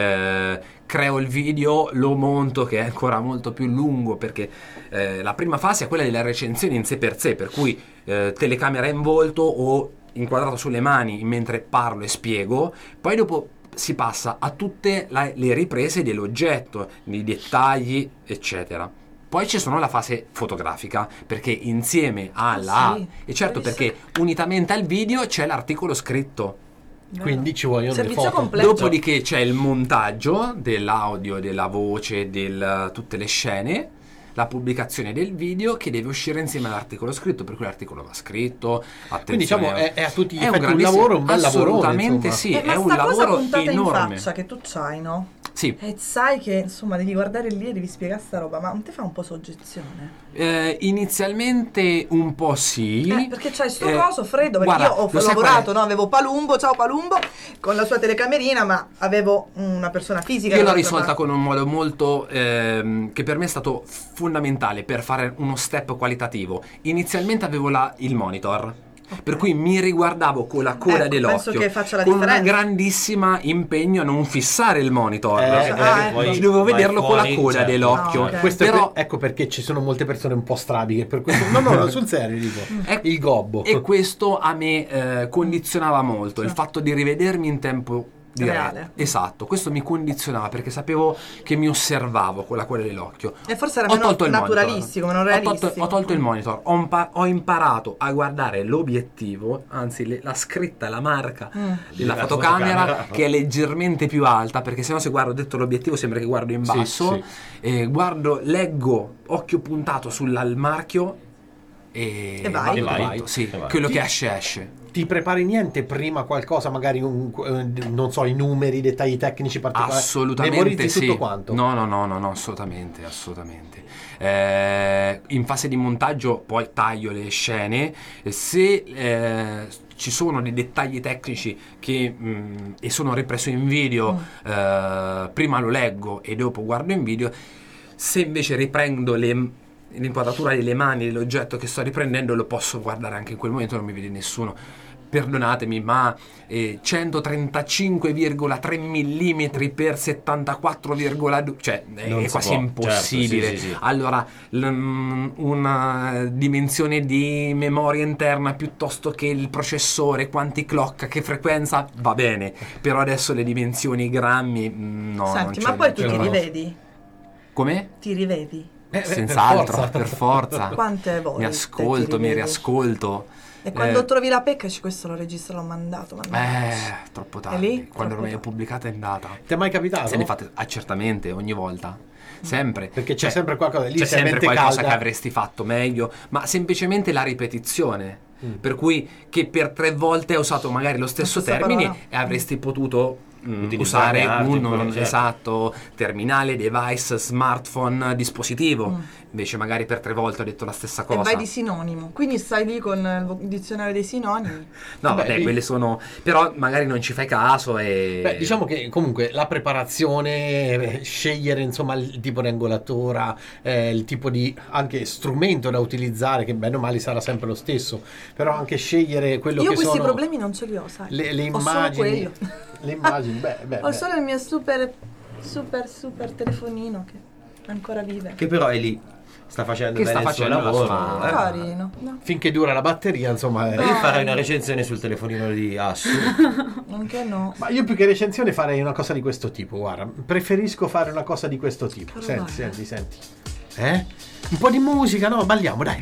Creo il video, lo monto, che è ancora molto più lungo, perché la prima fase è quella della recensione in sé per sé, per cui telecamera in volto o inquadrato sulle mani mentre parlo e spiego, poi dopo si passa a tutte le riprese dell'oggetto, i dettagli, eccetera. Poi ci sono la fase fotografica, perché insieme alla e certo, perché unitamente al video c'è l'articolo scritto. Quindi ci vogliono le foto. Completo. Dopodiché c'è il montaggio dell'audio, della voce, tutte le scene, la pubblicazione del video che deve uscire insieme all'articolo scritto, per cui l'articolo va scritto. Quindi diciamo è a tutti gli effetti un lavoro, un bel lavoro. Assolutamente sì, è un lavoro enorme. In faccia che tu c'hai, no? Sì. E sai che insomma devi guardare lì e devi spiegare sta roba, ma non ti fa un po' soggezione? Inizialmente un po' sì. Perché c'hai sto coso freddo, perché io ho lavorato, no? Avevo Palumbo, ciao Palumbo, con la sua telecamerina, ma avevo una persona fisica. Io l'ho risolta con un modo molto che per me è stato fondamentale per fare uno step qualitativo. Inizialmente avevo il monitor. Okay. Per cui mi riguardavo con la coda dell'occhio, che faccia la con differenza. un grandissimo impegno a non fissare il monitor, ecco. Devo vederlo con la coda dell'occhio. Okay. Questo però, ecco perché ci sono molte persone un po' strabiche per questo. No, sul serio dico. Il gobbo. E questo a me condizionava molto, il fatto di rivedermi in tempo reale. Esatto, questo mi condizionava perché sapevo che mi osservavo con la coda dell'occhio. E forse era meno naturalistico, meno realistico. Ho tolto il monitor, ho imparato a guardare l'obiettivo, anzi la scritta, la marca della fotocamera, che è leggermente più alta, perché sennò se guardo dentro l'obiettivo sembra che guardo in basso. Sì. Leggo occhio puntato sul marchio e vai. Sì, quello che esce. Ti prepari niente prima, qualcosa, magari non so, i numeri, i dettagli tecnici particolari? Assolutamente memorizzi sì. tutto quanto? No, assolutamente. In fase di montaggio poi taglio le scene, se ci sono dei dettagli tecnici che e sono ripreso in video, prima lo leggo e dopo guardo in video. Se invece riprendo l'inquadratura delle mani dell'oggetto che sto riprendendo, lo posso guardare anche in quel momento, non mi vede nessuno. Perdonatemi, ma 135,3 mm per 74,2, cioè è quasi impossibile. Certo, sì. Allora una dimensione di memoria interna piuttosto che il processore, quanti clock, che frequenza, va bene, però adesso le dimensioni grammi no. Senti, ma poi tu ti rivedi? Come? Ti rivedi? Senz'altro, per forza. Quante volte? Mi ascolto, mi riascolto. E quando trovi la pecca, questo l'ho registrato, l'ho mandato. Troppo tardi. Lì? Quando l'ho pubblicata è andata. Ti è mai capitato? Se ne fate certamente, ogni volta. Sempre. Perché c'è sempre qualcosa lì, c'è sempre qualcosa che avresti fatto meglio, ma semplicemente la ripetizione. Per cui che per 3 volte hai usato magari lo stesso termine parola. E avresti potuto usare esatto terminale, device, smartphone, dispositivo. Invece magari per 3 volte ho detto la stessa cosa. E vai di sinonimo, quindi stai lì con il dizionario dei sinonimi. No, quelle sono, però magari non ci fai caso e diciamo che comunque la preparazione, scegliere insomma il tipo di angolatura, il tipo di anche strumento da utilizzare, che bene o male sarà sempre lo stesso, però anche scegliere quello che sono. Io questi problemi non ce li ho, sai. Le immagini. Le immagini, ho solo il mio super super telefonino che ancora vive. Che però è lì. Sta facendo bene il suo lavoro. Carino. No. Finché dura la batteria, insomma. Io farei una recensione sul telefonino di Assu. Anche no. Ma io più che recensione farei una cosa di questo tipo, guarda. Preferisco fare una cosa di questo tipo. Senti. Un po' di musica, no? Balliamo, dai.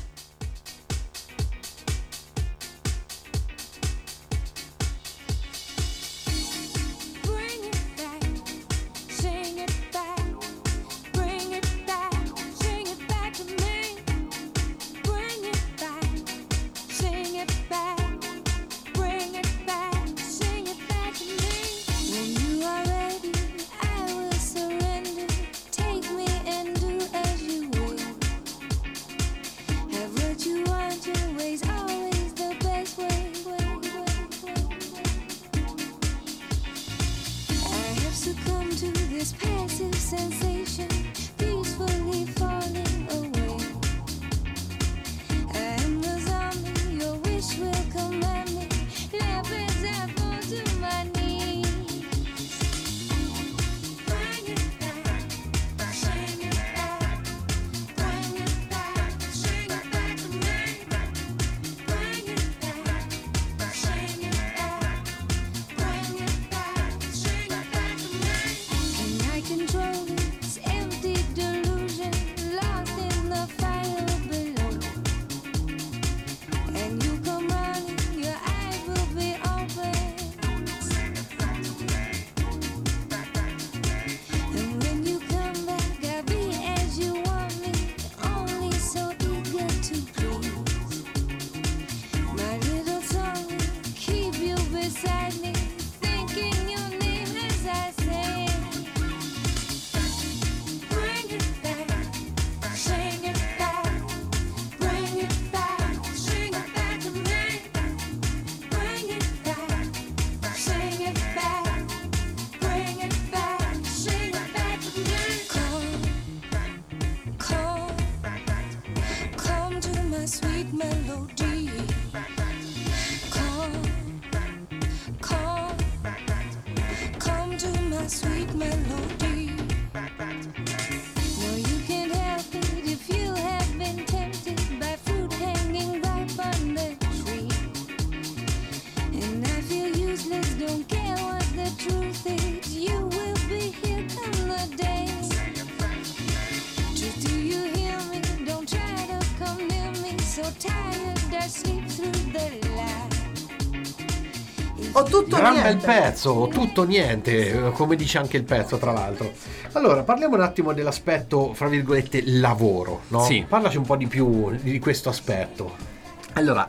Gran bel pezzo, tutto niente, come dice anche il pezzo, tra l'altro. Allora, parliamo un attimo dell'aspetto, fra virgolette, lavoro, no? Sì. Parlaci un po' di più di questo aspetto. Allora,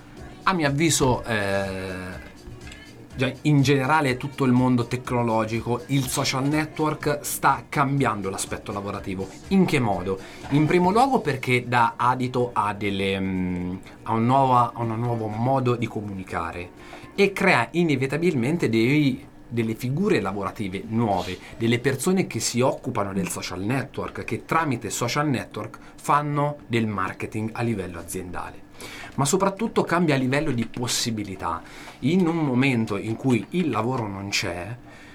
a mio avviso, in generale tutto il mondo tecnologico, il social network sta cambiando l'aspetto lavorativo. In che modo? In primo luogo perché dà adito a un nuovo modo di comunicare e crea inevitabilmente delle figure lavorative nuove, delle persone che si occupano del social network, che tramite social network fanno del marketing a livello aziendale. Ma soprattutto cambia a livello di possibilità. In un momento in cui il lavoro non c'è,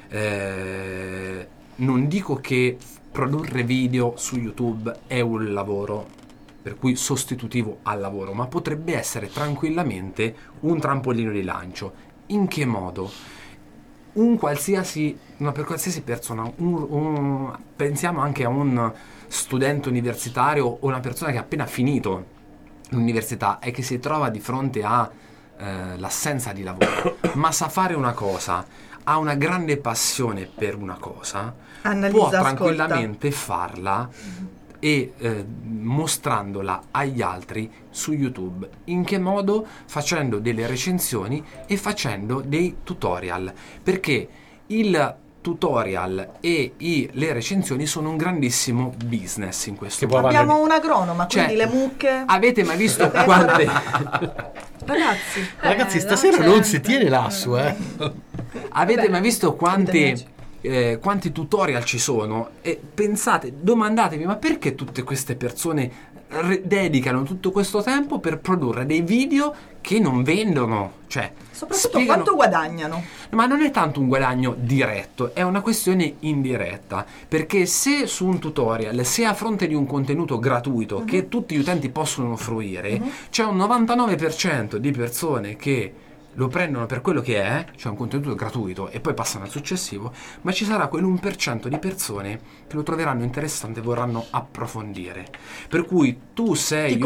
non dico che produrre video su YouTube è un lavoro per cui sostitutivo al lavoro, ma potrebbe essere tranquillamente un trampolino di lancio. In che modo? Per qualsiasi persona, pensiamo anche a un studente universitario o una persona che ha appena finito l'università e che si trova di fronte a l'assenza di lavoro, ma sa fare una cosa, ha una grande passione per una cosa, può tranquillamente farla e mostrandola agli altri su YouTube. In che modo? Facendo delle recensioni e facendo dei tutorial, perché il tutorial e le recensioni sono un grandissimo business in questo momento. Abbiamo un agronoma, quindi le mucche. Avete mai visto quante ragazzi stasera non si tiene l'Assu, avete mai visto quanti tutorial ci sono? E pensate, domandatevi, ma perché tutte queste persone dedicano tutto questo tempo per produrre dei video che non vendono, cioè soprattutto quanto guadagnano. Ma non è tanto un guadagno diretto, è una questione indiretta, perché se su un tutorial, se a fronte di un contenuto gratuito che tutti gli utenti possono fruire, c'è un 99% di persone che lo prendono per quello che è, cioè un contenuto gratuito, e poi passano al successivo, ma ci sarà quell'1% di persone che lo troveranno interessante e vorranno approfondire. Per cui tu sei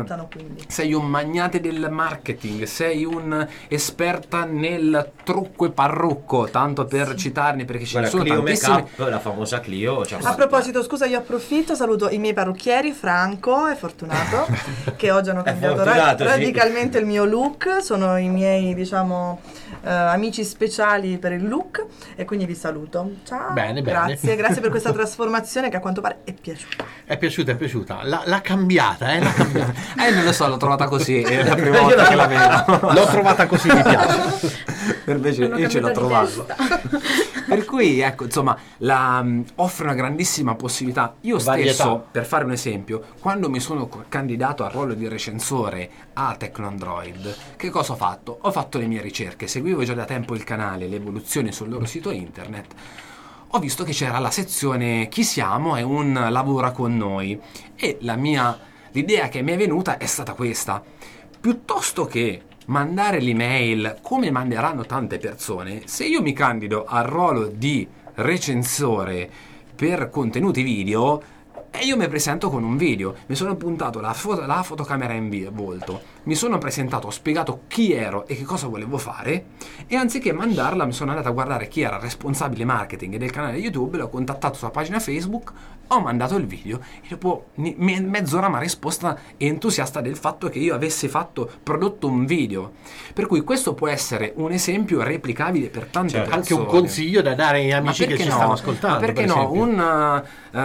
un magnate del marketing, sei un esperta nel trucco e parrucco, tanto per citarne, perché ci sono Clio tantissime. Make-up, la famosa Clio. A proposito, scusa, io approfitto, saluto i miei parrucchieri, Franco e Fortunato, che oggi hanno cambiato radicalmente il mio look, sono i miei, diciamo, amici speciali per il look, e quindi vi saluto. Ciao. Bene. Grazie per questa trasformazione che a quanto pare è piaciuta. È piaciuta. L'ha cambiata, l'ha cambiata. Non lo so, l'ho trovata così, è la prima volta che la vedo. L'ho trovata così, mi piace. Invece io ce l'ho trovato. Per cui, ecco, insomma, offre una grandissima possibilità. Io stesso, per fare un esempio, quando mi sono candidato al ruolo di recensore a Tecnoandroid, che cosa ho fatto? Ho fatto le mie ricerche, seguivo già da tempo il canale, le evoluzioni sul loro sito internet. Ho visto che c'era la sezione Chi siamo e un lavora con noi, e l'idea che mi è venuta è stata questa: piuttosto che mandare l'email come manderanno tante persone, se io mi candido al ruolo di recensore per contenuti video, e io mi presento con un video, mi sono puntato la fotocamera in volto, mi sono presentato, ho spiegato chi ero e che cosa volevo fare, e anziché mandarla mi sono andato a guardare chi era il responsabile marketing del canale YouTube, l'ho contattato sulla pagina Facebook, ho mandato il video e dopo mezz'ora mi ha risposto entusiasta del fatto che io avessi prodotto un video. Per cui questo può essere un esempio replicabile per tante persone. Anche un consiglio da dare agli amici che ci stanno ascoltando. Ma perché no?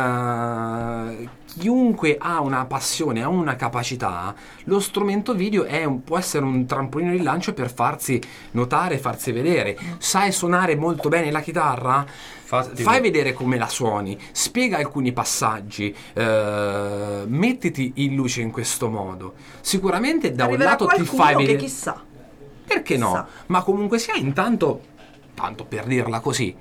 Chiunque ha una passione, ha una capacità, lo strumento video può essere un trampolino di lancio per farsi notare, farsi vedere. Sai suonare molto bene la chitarra? Fai vedere come la suoni, spiega alcuni passaggi, mettiti in luce in questo modo. Sicuramente da un lato ti fai vedere, che chissà, perché no? Chissà. Ma comunque sia, intanto, tanto per dirla così,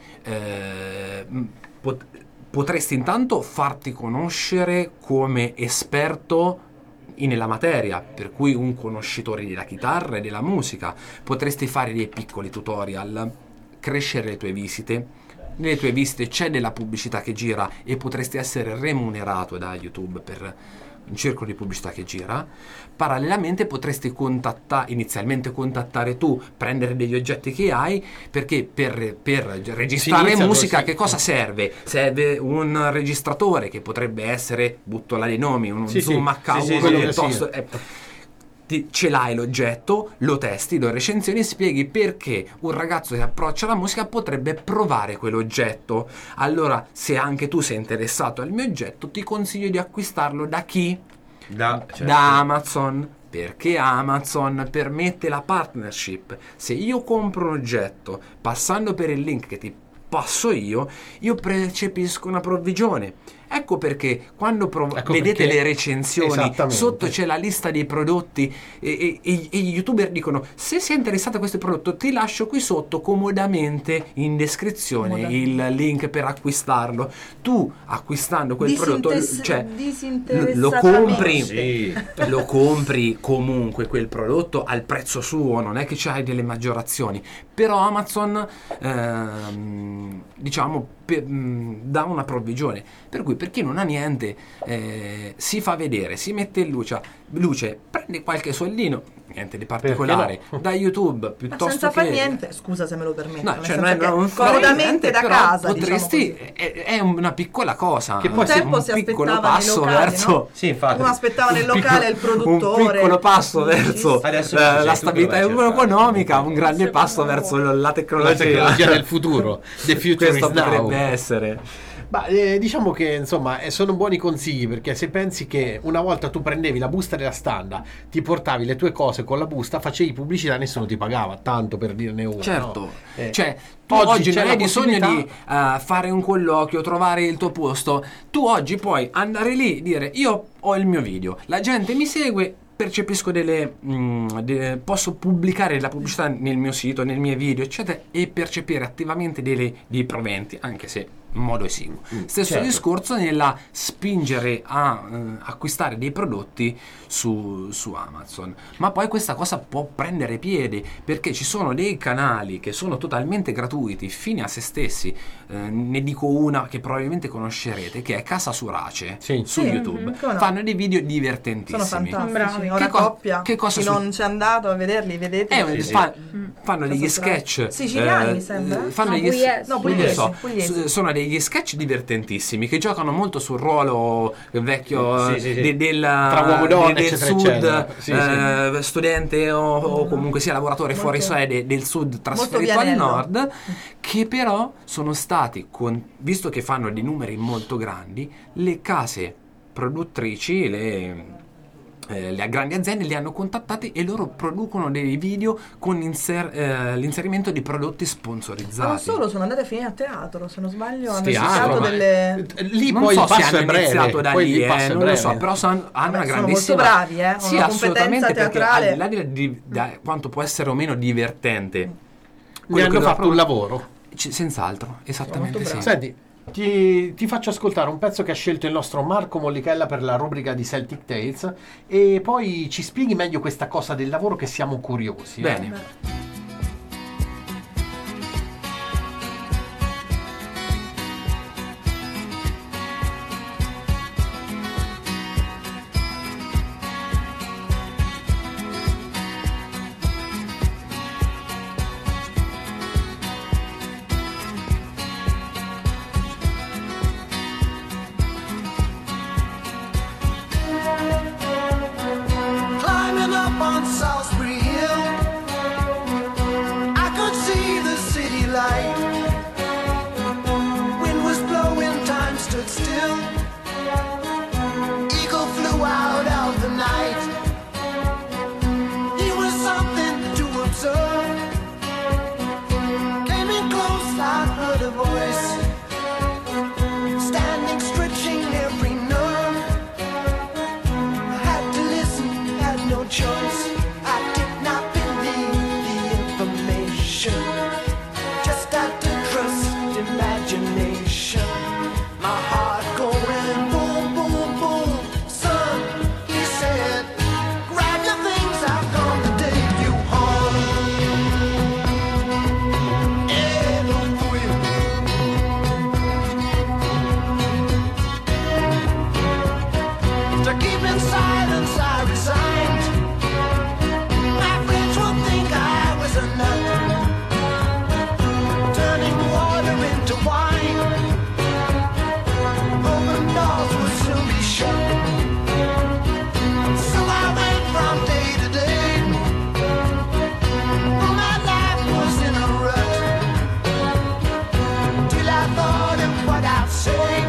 potresti intanto farti conoscere come esperto nella materia, per cui un conoscitore della chitarra e della musica. Potresti fare dei piccoli tutorial, crescere le tue visite. Nelle tue visite c'è della pubblicità che gira e potresti essere remunerato da YouTube per un circolo di pubblicità che gira. Parallelamente potresti inizialmente contattare tu, prendere degli oggetti che hai, perché per registrare musica che cosa serve? Serve un registratore che potrebbe essere, butto là dei nomi, uno Zoom H1 piuttosto. Ce l'hai l'oggetto, lo testi, lo recensioni, spieghi perché un ragazzo che approccia la musica potrebbe provare quell'oggetto. Allora, se anche tu sei interessato al mio oggetto, ti consiglio di acquistarlo da chi? Da Amazon. Perché Amazon permette la partnership. Se io compro un oggetto passando per il link che ti passo io percepisco una provvigione. Ecco perché quando vedete le recensioni, sotto c'è la lista dei prodotti e gli youtuber dicono: se sei interessato a questo prodotto ti lascio qui sotto comodamente in descrizione il link per acquistarlo. Tu acquistando quel prodotto, cioè lo compri comunque quel prodotto al prezzo suo, non è che c'hai delle maggiorazioni. Però Amazon dà una provvigione, per cui per chi non ha niente si fa vedere, si mette in luce, prende qualche soldino, niente di particolare, da YouTube, piuttosto senza che fare niente, scusa se me lo permetto, non comodamente da casa, potresti, è una piccola cosa, che poi un piccolo passo locali, verso, no? Sì, infatti, uno aspettava nel locale il produttore, un piccolo passo verso la stabilità economica, un grande passo verso la tecnologia del futuro. The future questo is now. potrebbe essere. Ma diciamo che insomma sono buoni consigli, perché se pensi che una volta tu prendevi la busta della standa, ti portavi le tue cose con la busta, facevi pubblicità, nessuno ti pagava, tanto per dirne una. Certo, no? Cioè tu oggi non hai bisogno di fare un colloquio, trovare il tuo posto. Tu oggi puoi andare lì, dire io ho il mio video, la gente mi segue, percepisco posso pubblicare la pubblicità nel mio sito, nel mio video, eccetera, e percepire attivamente dei proventi, anche se in modo esiguo. Stesso discorso nella spingere a acquistare dei prodotti su Amazon. Ma poi questa cosa può prendere piede, perché ci sono dei canali che sono totalmente gratuiti, fini a se stessi. Ne dico una che probabilmente conoscerete, che è Casa Surace su YouTube. Fanno dei video divertentissimi. Sono fantastici. Una coppia. Che cosa chi non c'è andato a vederli, vedete. Fanno degli sketch siciliani, mi sembra. Fanno pugliesi. Sono degli sketch divertentissimi che giocano molto sul ruolo vecchio tra uomo e donna, del eccetera, sud, studente o comunque sia lavoratore fuori sede del sud trasferito al nord, che però sono stati, visto che fanno dei numeri molto grandi, le case produttrici, le grandi aziende li hanno contattati e loro producono dei video con l'inserimento di prodotti sponsorizzati. Non solo, sono andate a finire a teatro, se non sbaglio, hanno iniziato delle... Lì non poi so il passo se hanno è breve, iniziato da poi lì, il passo è non breve. lo so, però hanno una grandissima... Sono molto bravi, sì, una assolutamente, teatrale. perché al di là di quanto può essere o meno divertente, ne hanno fatto un lavoro. Senz'altro, esattamente sì. Senti, ti faccio ascoltare un pezzo che ha scelto il nostro Marco Mollichella per la rubrica di Celtic Tales, e poi ci spieghi meglio questa cosa del lavoro, che siamo curiosi. Bene. Climbing up on Salisbury Hill, I could see the city light. Wind was blowing, time stood still. Eagle flew out of the night. He was something to observe. Came in close, I heard a voice, standing, stretching every nerve. I had to listen, had no choice. I did not believe the information, just had to trust imagination. My heart going boom, boom, boom. Son, he said, grab your things, I've come to take you home. To keep in silence, I resigned. My friends would think I was a nut, turning water into wine. Open doors would soon be shut. So I went from day to day. My life was in a rut, till I thought of what I'd say,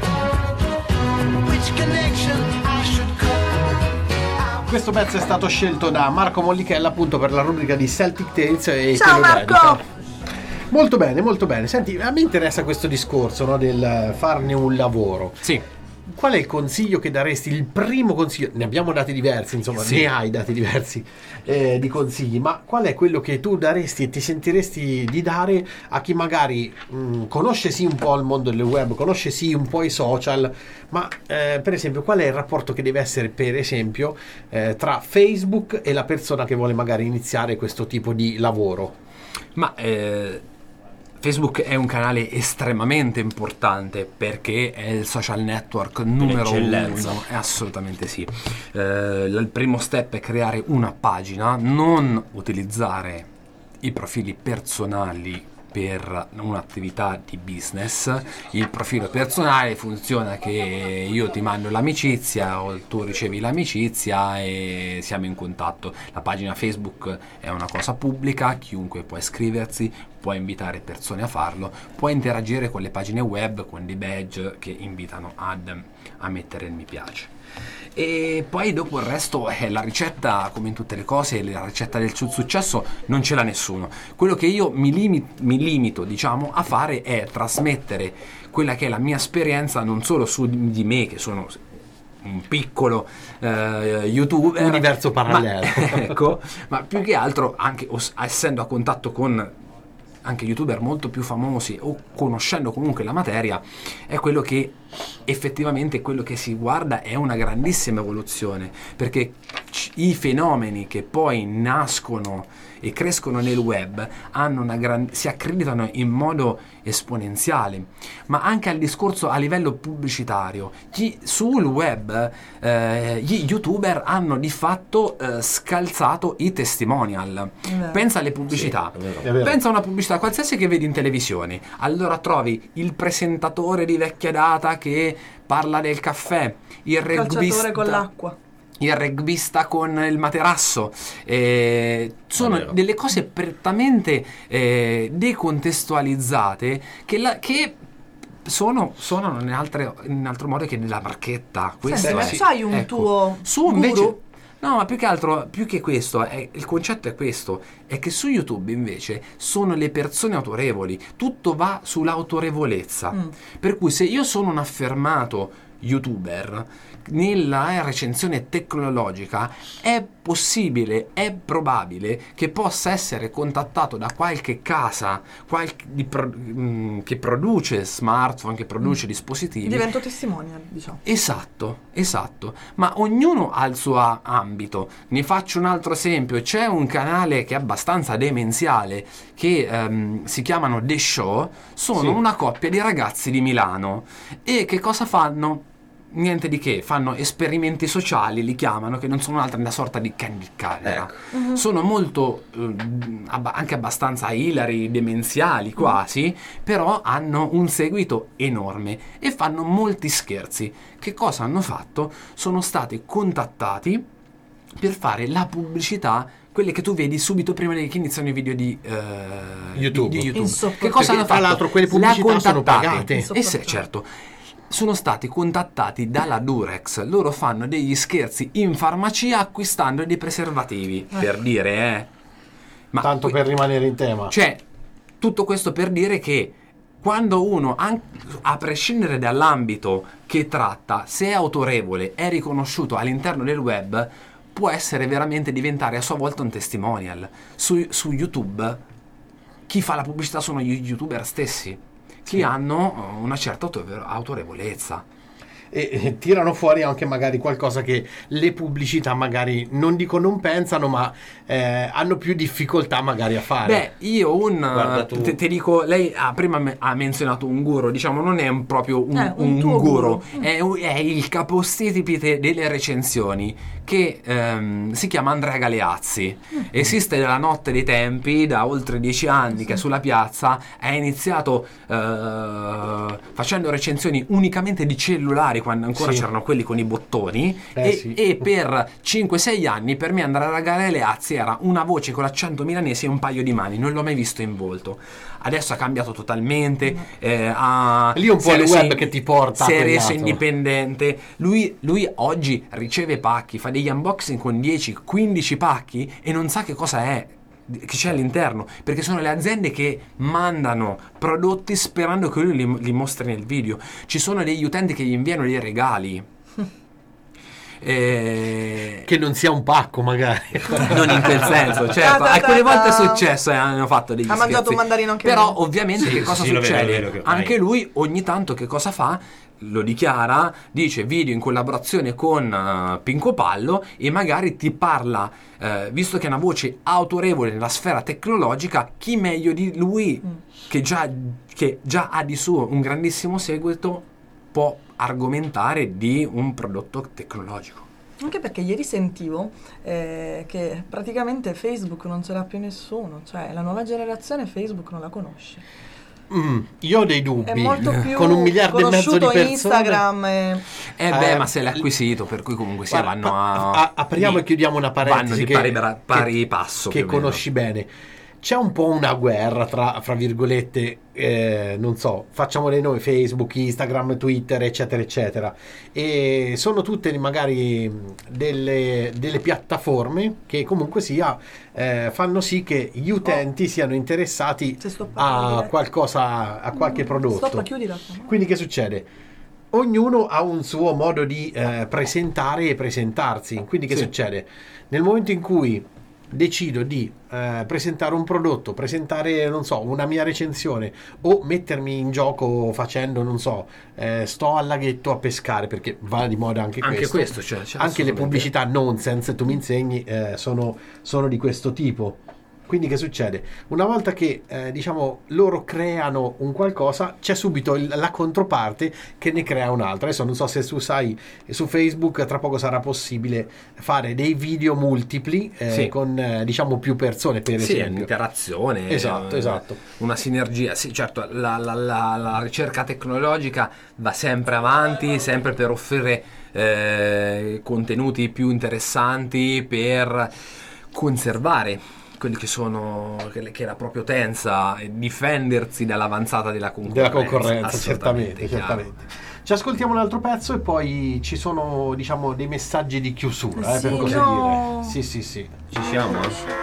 which connection I should cut. Questo pezzo è stato scelto da Marco Mollichella appunto per la rubrica di Celtic Tales. E Ciao, te lo Marco! dedica. Molto bene, molto bene. Senti, a me interessa questo discorso, no, del farne un lavoro. Sì. Qual è il consiglio che daresti? Il primo consiglio, ne abbiamo dati diversi, insomma, Sì. ne hai dati diversi di consigli, ma qual è quello che tu daresti e ti sentiresti di dare a chi magari conosce sì un po' il mondo del web, conosce sì un po' i social, ma per esempio qual è il rapporto che deve essere, per esempio, tra Facebook e la persona che vuole magari iniziare questo tipo di lavoro? Ma Facebook è un canale estremamente importante perché è il social network numero uno, assolutamente sì. Il primo step è creare una pagina, non utilizzare i profili personali per un'attività di business. Il profilo personale funziona che io ti mando l'amicizia o tu ricevi l'amicizia e siamo in contatto. La pagina Facebook è una cosa pubblica, chiunque può iscriversi, può invitare persone a farlo, può interagire con le pagine web, con dei badge che invitano a mettere il mi piace. E poi dopo il resto la ricetta, come in tutte le cose, la ricetta del successo non ce l'ha nessuno. Quello che io mi limito diciamo a fare è trasmettere quella che è la mia esperienza, non solo su di me, che sono un piccolo youtuber, universo parallelo, ecco, ma più che altro anche essendo a contatto con anche youtuber molto più famosi o conoscendo comunque la materia, è quello che effettivamente quello che si guarda è una grandissima evoluzione, perché i fenomeni che poi nascono e crescono nel web si accreditano in modo esponenziale, ma anche al discorso a livello pubblicitario. Sul web gli youtuber hanno di fatto scalzato i testimonial. Pensa alle pubblicità, pensa a una pubblicità qualsiasi che vedi in televisione, allora trovi il presentatore di vecchia data che parla del caffè, il rugbista con l'acqua, il rugbista con il materasso, sono delle cose prettamente decontestualizzate che suonano in altro modo che nella marchetta. C'hai un tuo su guru? Invece, no, ma più che altro, più che questo, il concetto è questo, è che su YouTube invece sono le persone autorevoli, tutto va sull'autorevolezza. Per cui se io sono un affermato youtuber, nella recensione tecnologica è possibile, è probabile che possa essere contattato da qualche casa che produce smartphone, che produce dispositivi. Divento testimonial, diciamo. Esatto, ma ognuno ha il suo ambito. Ne faccio un altro esempio: c'è un canale che è abbastanza demenziale che si chiamano The Show, sono una coppia di ragazzi di Milano, e che cosa fanno? Niente di che, fanno esperimenti sociali, li chiamano, che non sono altro che una sorta di candy camera. Sono molto anche abbastanza hilari, demenziali quasi, però hanno un seguito enorme e fanno molti scherzi. Che cosa hanno fatto? Sono stati contattati per fare la pubblicità, quelle che tu vedi subito prima che iniziano i video di YouTube. Che cosa hanno fatto? Tra l'altro quelle pubblicità sono pagate. Certo. Sono stati contattati dalla Durex. Loro fanno degli scherzi in farmacia acquistando dei preservativi, per dire, ma tanto per rimanere in tema. Cioè, tutto questo per dire che quando uno, a prescindere dall'ambito che tratta, se è autorevole, è riconosciuto all'interno del web, può essere veramente diventare a sua volta un testimonial. Su YouTube chi fa la pubblicità sono gli youtuber stessi, che hanno una certa autorevolezza. E tirano fuori anche magari qualcosa che le pubblicità magari non pensano, ma hanno più difficoltà magari a fare. Beh, io ti dico, lei prima ha menzionato un guru, diciamo non è proprio un guru, è il capostipite delle recensioni, che si chiama Andrea Galeazzi. Esiste dalla notte dei tempi, da oltre 10 anni che è sulla piazza, ha iniziato facendo recensioni unicamente di cellulari, quando ancora c'erano quelli con i bottoni, e per 5-6 anni per me Andrea Galeazzi era una voce con l'accento milanese e un paio di mani, non l'ho mai visto in volto. Adesso ha cambiato totalmente, lì è un po' il web che ti porta, si è reso indipendente. Lui oggi riceve pacchi, fa degli unboxing con 10-15 pacchi e non sa che cosa è che c'è all'interno, perché sono le aziende che mandano prodotti sperando che lui li mostri nel video. Ci sono degli utenti che gli inviano dei regali, che non sia un pacco magari, non in quel senso, certo, alcune volte è successo e hanno fatto degli scherzi, mangiato un mandarino anche però lui. Ovviamente che cosa succede? Vero, anche lui ogni tanto che cosa fa? Lo dichiara, dice video in collaborazione con Pinco Pallo, e magari ti parla, visto che è una voce autorevole nella sfera tecnologica, chi meglio di lui, che già ha di suo un grandissimo seguito, può argomentare di un prodotto tecnologico. Anche perché ieri sentivo che praticamente Facebook non ce l'ha più nessuno, cioè la nuova generazione Facebook non la conosce. Io ho dei dubbi. È molto più con 1,5 miliardi di persone. Instagram ma se l'è acquisito, per cui comunque vanno apriamo e chiudiamo una parentesi, vanno di pari passo, che conosci bene. c'è un po' una guerra fra virgolette, non so, facciamole noi, Facebook, Instagram, Twitter, eccetera eccetera, e sono tutte magari delle piattaforme che comunque sia fanno sì che gli utenti siano interessati a qualcosa, a qualche prodotto. Quindi che succede? Ognuno ha un suo modo di presentare e presentarsi, quindi che succede? Nel momento in cui decido di presentare un prodotto, presentare, non so, una mia recensione o mettermi in gioco facendo, non so, sto al laghetto a pescare, perché va di moda anche questo cioè, anche le pubblicità nonsense, tu mi insegni, sono di questo tipo. Quindi che succede? Una volta che diciamo loro creano un qualcosa, c'è subito la controparte che ne crea un'altra. Adesso non so se tu sai, su Facebook tra poco sarà possibile fare dei video multipli con diciamo più persone, per esempio. Interazione. Esatto. Una sinergia. Sì, certo, la ricerca tecnologica va sempre avanti, sempre per offrire contenuti più interessanti, per conservare quelli che sono che è la propria utenza e difendersi dall'avanzata della concorrenza. Certamente. Ci ascoltiamo un altro pezzo e poi ci sono, diciamo, dei messaggi di chiusura, per così dire. Sì. Ci siamo?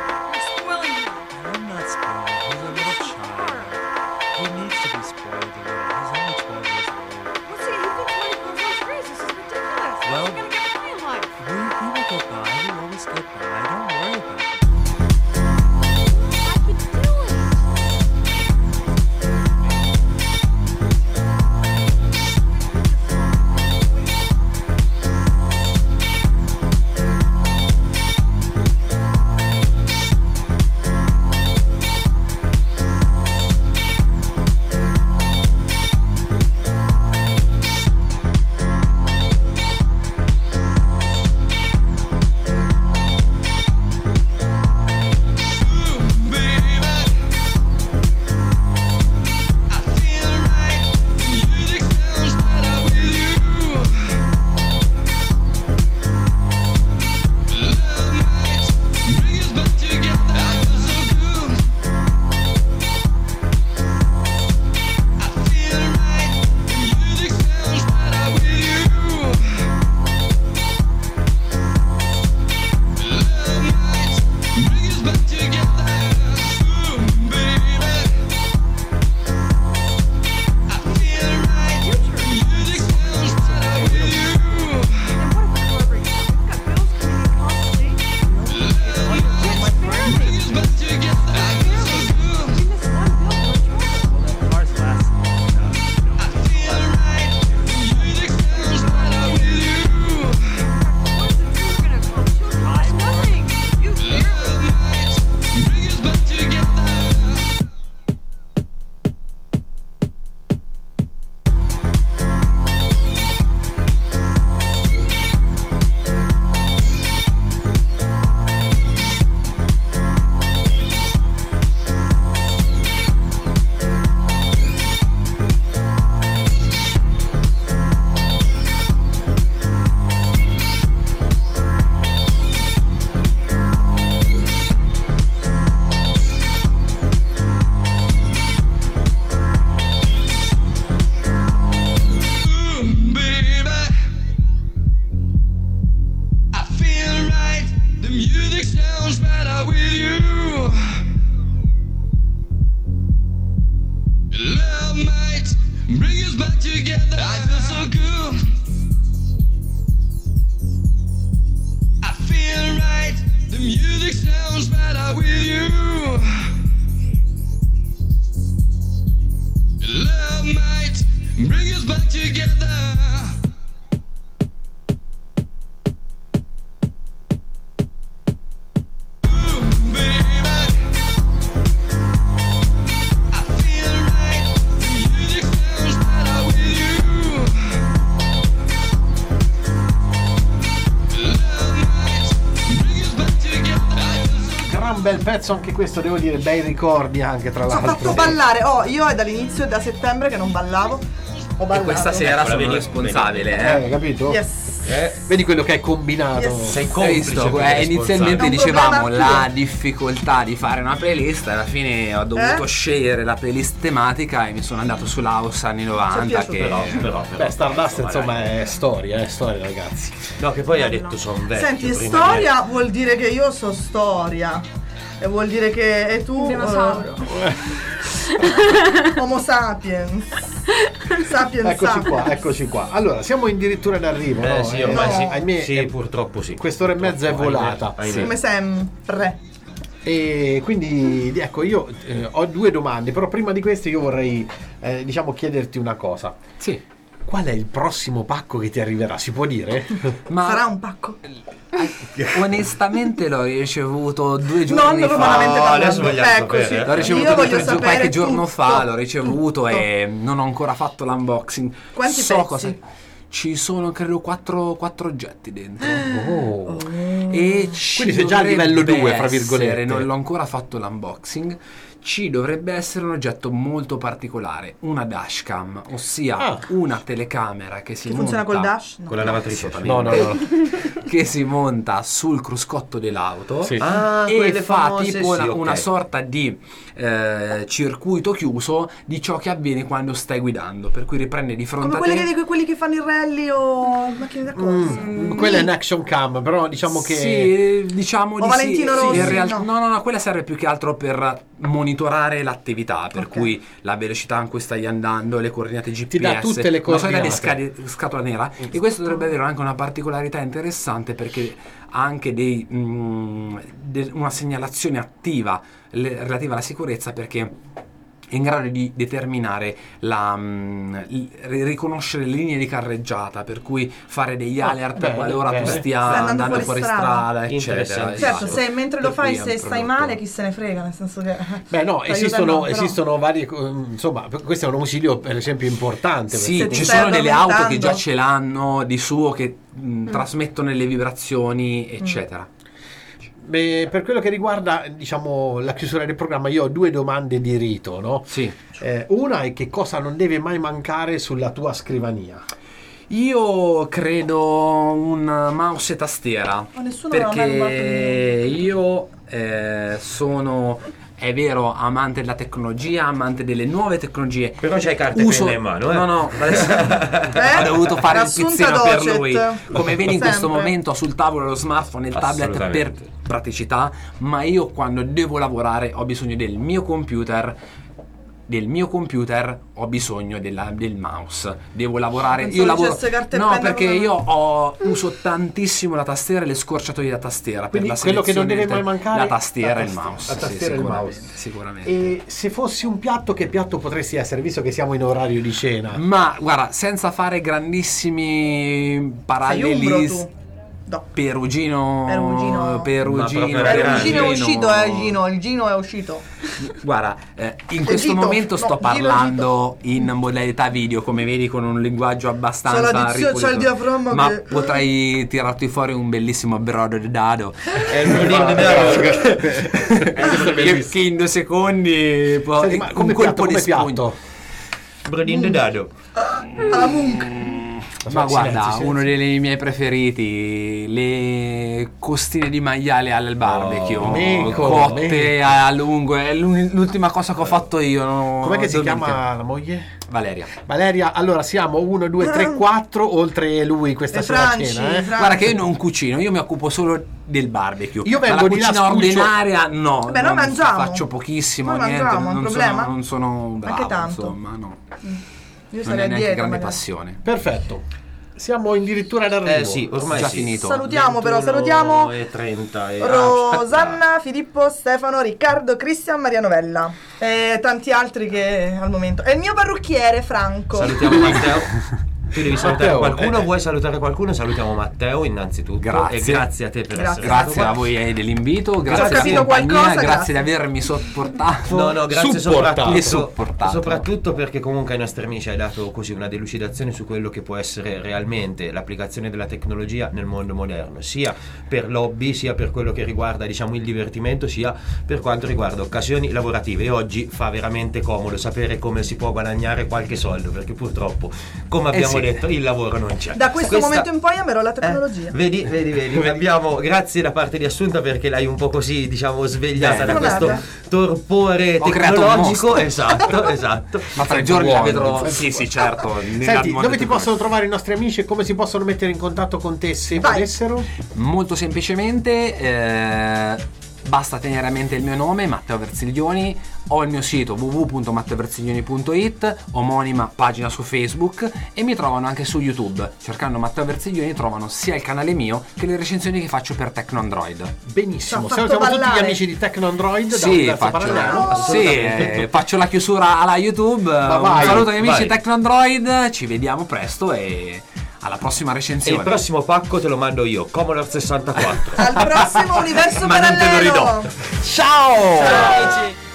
Bel pezzo anche questo, devo dire, bei ricordi anche, tra l'altro. Ci ho fatto ballare, io è dall'inizio, da settembre che non ballavo. Ho ballato. E questa sera sono responsabile, capito? Yes. Vedi quello che hai combinato. Yes. Sei complice. Inizialmente È un dicevamo problema la tuo. difficoltà di fare una playlist, alla fine ho dovuto scegliere la playlist tematica e mi sono andato sulla house anni 90 che Però. Beh, Stardust insomma è storia ragazzi. No, che poi ha detto son vecchio. Senti, prima storia vuol dire che io so storia. E vuol dire che e tu Dinosauro. Homo sapiens. Sapiens. Eccoci qua. Allora, siamo addirittura d'arrivo, no? Sì, ormai sì. Ahimè, Sì, purtroppo sì. quest'ora e mezza è volata. Ahimè. Come sempre. E quindi ecco, io ho due domande, però prima di queste io vorrei chiederti una cosa. sì. Qual è il prossimo pacco che ti arriverà? Si può dire? Ma Sarà un pacco? onestamente l'ho ricevuto 2 giorni Non fa. romanamente adesso parlando. vogliamo Eccoci. sapere. L'ho ricevuto Io voglio sapere qualche giorno tutto. fa, l'ho ricevuto Tutto. e non ho ancora fatto l'unboxing. Quanti so pezzi? cosa. Ci sono credo 4 oggetti dentro. Oh. E Quindi sei già a livello 2, fra dovrebbe virgolette. essere, non l'ho ancora fatto l'unboxing. Ci dovrebbe essere un oggetto molto particolare, una dashcam, ossia una telecamera che si Che monta funziona col dash? No. Con la lavatrice. No. che si monta sul cruscotto dell'auto Sì. e quelle fa famose, tipo sì, ok. una sorta di circuito chiuso di ciò che avviene quando stai guidando, per cui riprende di fronte Come a te. quelli che fanno i rally o macchine da corsa. Quella è un action cam, però diciamo che Sì, diciamo O di Valentino sì. Rossi, In realtà, no. no, quella serve più che altro per monitorare l'attività, per cui la velocità in cui stai andando, le coordinate GPS, Ti dà tutte le una sorta di coordinate. scatola nera. E questo dovrebbe avere anche una particolarità interessante, perché ha anche una segnalazione attiva relativa alla sicurezza, perché è in grado di determinare riconoscere le linee di carreggiata, per cui fare degli alert qualora tu stia Stai andando andando fuori fuori strada, eccetera. Interessante. Certo, Esatto. se mentre lo Per fai cui è se un stai prodotto- male chi se ne frega, nel senso che beh no, ti aiuta, no, però- esistono varie insomma, questo è un ausilio per esempio importante. Sì, Se ti ci stai sono delle auto che addormentando. già ce l'hanno di suo, che trasmettono le vibrazioni, eccetera. Beh, per quello che riguarda la chiusura del programma, io ho due domande di rito, no? Sì. Una è: che cosa non deve mai mancare sulla tua scrivania? Io credo un mouse e tastiera, Ma nessuno me l'ha mai rubato perché io sono, è vero, amante della tecnologia, amante delle nuove tecnologie. Però c'hai carta e penna in mano, No, adesso ho dovuto fare il Assunta pizzino per docet. lui. Come vedi in questo Sempre. momento ho sul tavolo lo smartphone e il tablet per Assolutamente. praticità, ma io quando devo lavorare ho bisogno del mio computer. Ho bisogno del mouse. Devo lavorare. Pensavo Io lavoro. dicesse carta e No, penna perché come me. io uso tantissimo la tastiera e le scorciatoie da tastiera. Quindi per la quello che non deve selezione mai mancare la tastiera è e il mouse. la tastiera e il sicuramente, mouse. Sicuramente. E se fossi un piatto, che piatto potresti essere, visto che siamo in orario di cena? Ma guarda, senza fare grandissimi sei umbro paralleli. tu. No. Perugino. Ma proprio Perugino è Gino. uscito, Gino, il Gino è uscito. Guarda, in questo Gito, momento sto no, parlando in modalità video, come vedi, con un linguaggio abbastanza C'ho la dizione, c'ho il ripulito. diaframma ma che- potrei tirarti fuori un bellissimo brodo di dado È il Brodin de Dado. che in 2 secondi può, Senti, ma un come colpo piatto, di come spugna. piatto? Brodin de Dado. Alla Munch. Ma guarda, silenzio. uno dei miei preferiti, le costine di maiale al barbecue, cotte a lungo. È l'ultima cosa che ho fatto io. Com'è che si chiama la moglie? Valeria. Allora siamo 1, 2, 3, 4 oltre lui questa E sera a Franci, cena, Franci. Guarda che io non cucino, io mi occupo solo del barbecue. Io Ma vengo la di là, cucina spuccio. ordinaria no. Beh, noi mangiamo. Faccio pochissimo, Noi niente, mangiamo, è un non problema? non sono bravo, Anche tanto. insomma, no. Io Non sarei è a neanche dieta. grande magari. passione. Perfetto. Siamo addirittura d'arrivo. Sì, ormai Già sì. finito. Salutiamo però, salutiamo E 30 e Rosanna, Filippo, Stefano, Riccardo, Cristian, Maria Novella e tanti altri che al momento. E il mio parrucchiere Franco. Salutiamo Matteo. Tu devi salutare Matteo, qualcuno, vuoi salutare qualcuno? Salutiamo Matteo innanzitutto. Grazie. E grazie a te per Grazie. essere Grazie stato a qua. voi dell'invito, grazie Ho della capito compagnia, qualcosa, grazie grazie. di avermi sopportato. No, grazie Supportato. soprattutto perché comunque ai nostri amici hai dato così una delucidazione su quello che può essere realmente l'applicazione della tecnologia nel mondo moderno, sia per l'hobby, sia per quello che riguarda il divertimento, sia per quanto riguarda occasioni lavorative. E oggi fa veramente comodo sapere come si può guadagnare qualche soldo, perché purtroppo, come abbiamo abbiamo detto il lavoro non c'è. Da questo momento in poi amerò la tecnologia. Vedi. Abbiamo, grazie da parte di Assunta, perché l'hai un po' così, diciamo, svegliata da questo torpore tecnologico. Esatto. Ma 3 giorni la vedrò. Sì, certo. Senti, dove ti possono trovare i nostri amici e come si possono mettere in contatto con te se volessero? Molto semplicemente, basta tenere a mente il mio nome, Matteo Verziglioni. Ho il mio sito www.matteoverziglioni.it, omonima pagina su Facebook, e mi trovano anche su YouTube. Cercando Matteo Verziglioni trovano sia il canale mio che le recensioni che faccio per Tecno Android. Benissimo, salutiamo tutti gli amici di Tecno Android. Faccio la chiusura alla YouTube. Un saluto agli amici di Tecno Android, ci vediamo presto e alla prossima recensione. E il prossimo pacco te lo mando io, Commodore 64. Al prossimo universo parallelo. Ciao amici.